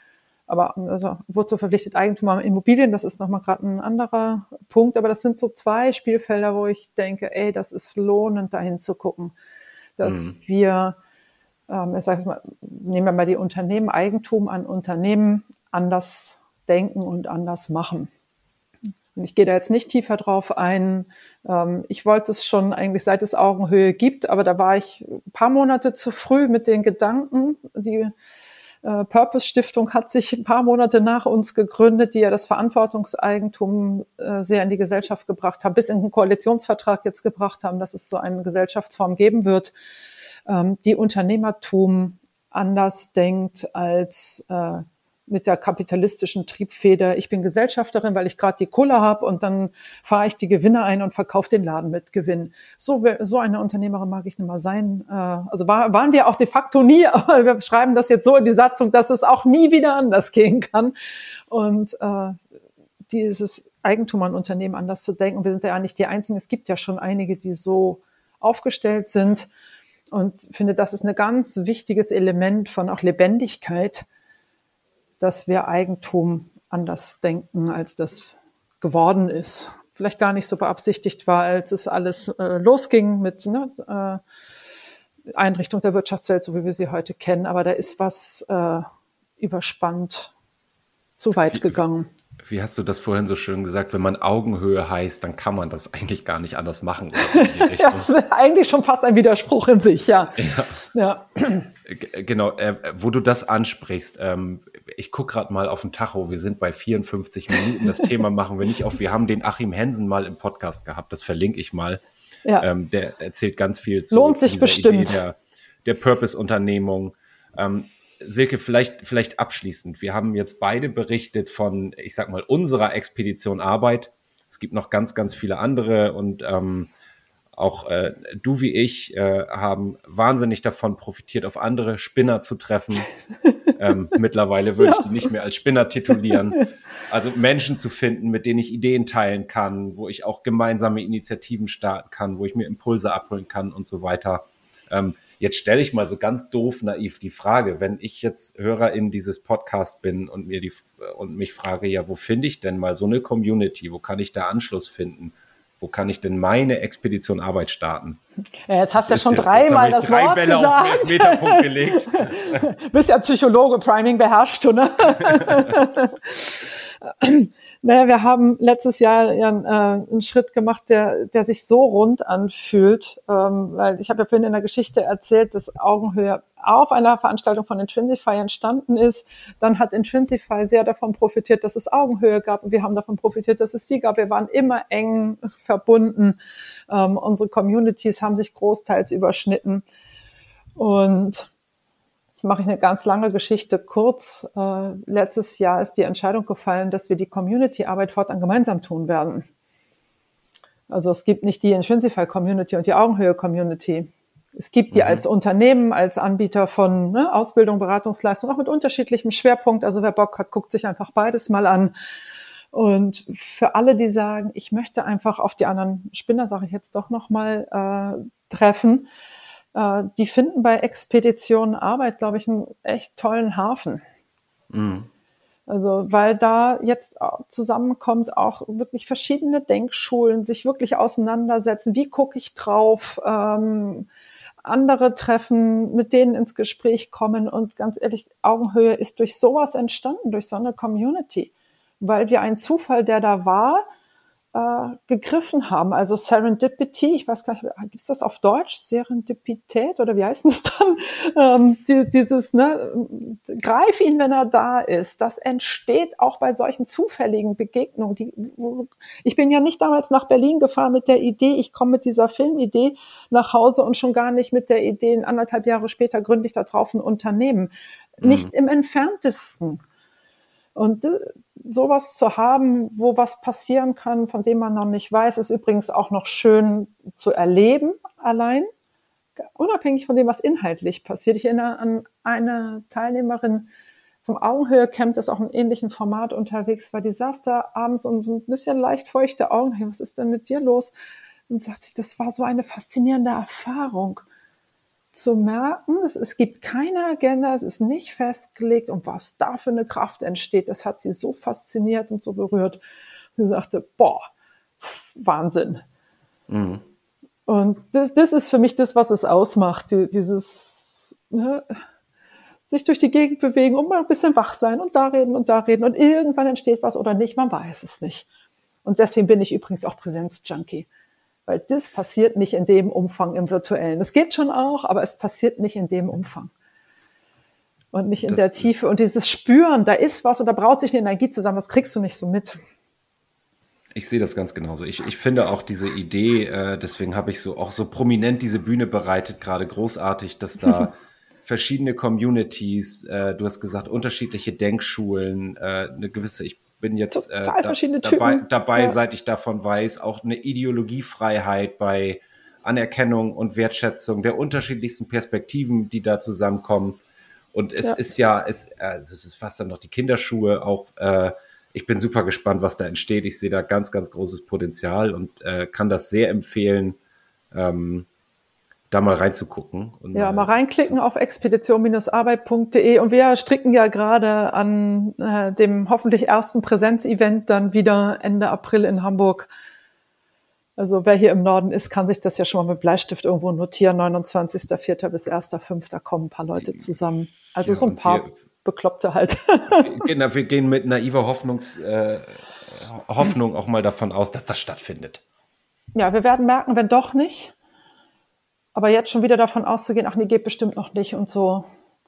Aber also wozu verpflichtet Eigentum an Immobilien? Das ist nochmal gerade ein anderer Punkt. Aber das sind so zwei Spielfelder, wo ich denke, ey, das ist lohnend, dahin zu gucken, dass mhm. wir, ähm, ich sage es mal, nehmen wir mal die Unternehmen, Eigentum an Unternehmen anders denken und anders machen. Und ich gehe da jetzt nicht tiefer drauf ein. Ähm, ich wollte es schon eigentlich, seit es Augenhöhe gibt, aber da war ich ein paar Monate zu früh mit den Gedanken. Die äh, Purpose-Stiftung hat sich ein paar Monate nach uns gegründet, die ja das Verantwortungseigentum äh, sehr in die Gesellschaft gebracht haben, bis in den Koalitionsvertrag jetzt gebracht haben, dass es so eine Gesellschaftsform geben wird, ähm, die Unternehmertum anders denkt als äh, mit der kapitalistischen Triebfeder, ich bin Gesellschafterin, weil ich gerade die Kohle habe und dann fahre ich die Gewinne ein und verkaufe den Laden mit Gewinn. So, so eine Unternehmerin mag ich nicht mal sein. Also war, waren wir auch de facto nie, aber wir schreiben das jetzt so in die Satzung, dass es auch nie wieder anders gehen kann. Und äh, dieses Eigentum an Unternehmen anders zu denken, wir sind ja nicht die Einzigen, es gibt ja schon einige, die so aufgestellt sind. Und ich finde, das ist ein ganz wichtiges Element von auch Lebendigkeit, dass wir Eigentum anders denken, als das geworden ist. Vielleicht gar nicht so beabsichtigt war, als es alles äh, losging mit ne, äh, Einrichtung der Wirtschaftswelt, so wie wir sie heute kennen. Aber da ist was äh, überspannt zu weit wie, gegangen. Wie hast du das vorhin so schön gesagt? Wenn man Augenhöhe heißt, dann kann man das eigentlich gar nicht anders machen. Oder in die Richtung. Das ist eigentlich schon fast ein Widerspruch in sich, ja. Ja. ja. Genau, äh, wo du das ansprichst, ähm, ich gucke gerade mal auf den Tacho, wir sind bei vierundfünfzig Minuten, das Thema machen wir nicht auf, wir haben den Achim Hensen mal im Podcast gehabt, das verlinke ich mal, ja. ähm, der erzählt ganz viel zu Lohnt sich bestimmt. Idee der, der Purpose-Unternehmung. Ähm, Silke, vielleicht, vielleicht abschließend, wir haben jetzt beide berichtet von, ich sag mal, unserer Expedition Arbeit, es gibt noch ganz, ganz viele andere und ähm, auch äh, du wie ich äh, haben wahnsinnig davon profitiert, auf andere Spinner zu treffen. ähm, mittlerweile würde ich die nicht mehr als Spinner titulieren. Also Menschen zu finden, mit denen ich Ideen teilen kann, wo ich auch gemeinsame Initiativen starten kann, wo ich mir Impulse abholen kann und so weiter. Ähm, jetzt stelle ich mal so ganz doof naiv die Frage, wenn ich jetzt Hörerin dieses Podcasts bin und mir die und mich frage, ja, wo finde ich denn mal so eine Community? Wo kann ich da Anschluss finden? Wo kann ich denn meine Expedition Arbeit starten? Ja, jetzt hast du ja schon dreimal das drei Wort Bälle gesagt. Auf den Elfmeterpunkt gelegt. Bist ja Psychologe, Priming beherrschst du, ne? Naja, wir haben letztes Jahr ja äh, einen Schritt gemacht, der, der sich so rund anfühlt, ähm, weil ich habe ja vorhin in der Geschichte erzählt, dass Augenhöhe auf einer Veranstaltung von Intrinsify entstanden ist. Dann hat Intrinsify sehr davon profitiert, dass es Augenhöhe gab und wir haben davon profitiert, dass es sie gab. Wir waren immer eng verbunden. Ähm, unsere Communities haben sich großteils überschnitten und jetzt mache ich eine ganz lange Geschichte kurz. Äh, letztes Jahr ist die Entscheidung gefallen, dass wir die Community-Arbeit fortan gemeinsam tun werden. Also es gibt nicht die Intrinsify-Community und die Augenhöhe-Community. Es gibt die mhm. als Unternehmen, als Anbieter von ne, Ausbildung, Beratungsleistung, auch mit unterschiedlichem Schwerpunkt. Also wer Bock hat, guckt sich einfach beides mal an. Und für alle, die sagen, ich möchte einfach auf die anderen Spinner, sage ich jetzt doch nochmal, äh, treffen, die finden bei Expedition Arbeit, glaube ich, einen echt tollen Hafen. Mhm. Also, weil da jetzt zusammenkommt, auch wirklich verschiedene Denkschulen, sich wirklich auseinandersetzen. Wie gucke ich drauf? Ähm, andere treffen, mit denen ins Gespräch kommen. Und ganz ehrlich, Augenhöhe ist durch sowas entstanden, durch so eine Community. Weil wir einen Zufall, der da war, gegriffen haben, also Serendipity, ich weiß gar nicht, gibt es das auf Deutsch? Serendipität oder wie heißt es dann? Ähm, die, dieses, ne, greif ihn, wenn er da ist. Das entsteht auch bei solchen zufälligen Begegnungen. Die, wo, ich bin ja nicht damals nach Berlin gefahren mit der Idee, ich komme mit dieser Filmidee nach Hause und schon gar nicht mit der Idee, anderthalb Jahre später gründe ich da drauf ein Unternehmen. Mhm. Nicht im Entferntesten. Und sowas zu haben, wo was passieren kann, von dem man noch nicht weiß, ist übrigens auch noch schön zu erleben allein, unabhängig von dem, was inhaltlich passiert. Ich erinnere an eine Teilnehmerin vom Augenhöhe-Camp, das ist auch in einem ähnlichen Format unterwegs war, die saß da abends und so ein bisschen leicht feuchte Augen, hey, was ist denn mit dir los? Und sagt sie, das war so eine faszinierende Erfahrung. zu merken, es, es gibt keine Agenda, es ist nicht festgelegt und was da für eine Kraft entsteht, das hat sie so fasziniert und so berührt. Sie sagte, boah, Wahnsinn. Mhm. Und das, das ist für mich das, was es ausmacht, die, dieses ne, sich durch die Gegend bewegen und mal ein bisschen wach sein und da reden und da reden und irgendwann entsteht was oder nicht, man weiß es nicht. Und deswegen bin ich übrigens auch Präsenz-Junkie. Weil das passiert nicht in dem Umfang im Virtuellen. Es geht schon auch, aber es passiert nicht in dem Umfang. Und nicht in das, der Tiefe. Und dieses Spüren, da ist was und da braut sich eine Energie zusammen, das kriegst du nicht so mit. Ich sehe das ganz genauso. Ich, ich finde auch diese Idee, äh, deswegen habe ich so auch so prominent diese Bühne bereitet, gerade großartig, dass da verschiedene Communities, äh, du hast gesagt, unterschiedliche Denkschulen, äh, eine gewisse, ich bin jetzt äh, da, dabei, dabei ja. seit ich davon weiß, auch eine Ideologiefreiheit bei Anerkennung und Wertschätzung der unterschiedlichsten Perspektiven, die da zusammenkommen. Und es ja. ist ja, es, also es ist fast dann noch die Kinderschuhe auch. Äh, ich bin super gespannt, was da entsteht. Ich sehe da ganz, ganz großes Potenzial und äh, kann das sehr empfehlen, ähm, da mal reinzugucken. Und ja, mal reinklicken so. Auf expedition arbeit punkt de und wir stricken ja gerade an äh, dem hoffentlich ersten Präsenzevent dann wieder Ende April in Hamburg. Also wer hier im Norden ist, kann sich das ja schon mal mit Bleistift irgendwo notieren. neunundzwanzigster vierter bis erster fünfter kommen ein paar Leute zusammen. Also ja, so ein paar wir, Bekloppte halt. Genau, wir gehen mit naiver Hoffnungs, äh, Hoffnung auch mal davon aus, dass das stattfindet. Ja, wir werden merken, wenn doch nicht. Aber jetzt schon wieder davon auszugehen, ach nee, geht bestimmt noch nicht und so,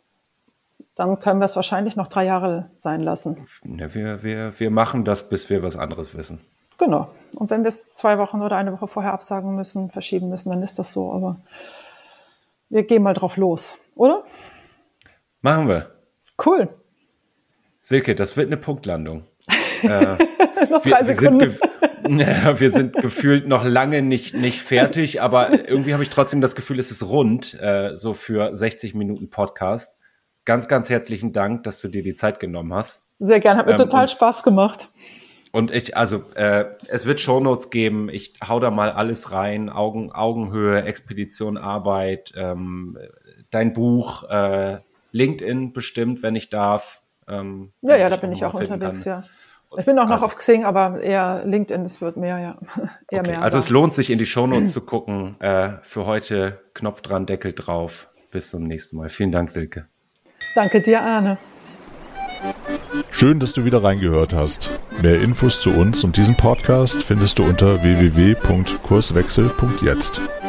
dann können wir es wahrscheinlich noch drei Jahre sein lassen. Ja, wir, wir, wir machen das, bis wir was anderes wissen. Genau. Und wenn wir es zwei Wochen oder eine Woche vorher absagen müssen, verschieben müssen, dann ist das so. Aber wir gehen mal drauf los, oder? Machen wir. Cool. Silke, das wird eine Punktlandung. äh, noch drei wir, Sekunden. Wir sind, Ja, wir sind gefühlt noch lange nicht, nicht fertig, aber irgendwie habe ich trotzdem das Gefühl, es ist rund, äh, so für sechzig Minuten Podcast. Ganz, ganz herzlichen Dank, dass du dir die Zeit genommen hast. Sehr gerne, hat mir ähm, total und, Spaß gemacht. Und ich, also, äh, es wird Shownotes geben, ich hau da mal alles rein, Augen, Augenhöhe, Expedition Arbeit, ähm, dein Buch, äh, LinkedIn bestimmt, wenn ich darf. Ähm, ja, ja, da bin ich auch unterwegs, kann. ja. Ich bin auch noch also, auf Xing, aber eher LinkedIn, es wird mehr, ja. eher okay, mehr. Also es lohnt sich, in die Shownotes zu gucken. Äh, für heute Knopf dran, Deckel drauf. Bis zum nächsten Mal. Vielen Dank, Silke. Danke dir, Arne. Schön, dass du wieder reingehört hast. Mehr Infos zu uns und diesem Podcast findest du unter w w w punkt kurswechsel punkt jetzt.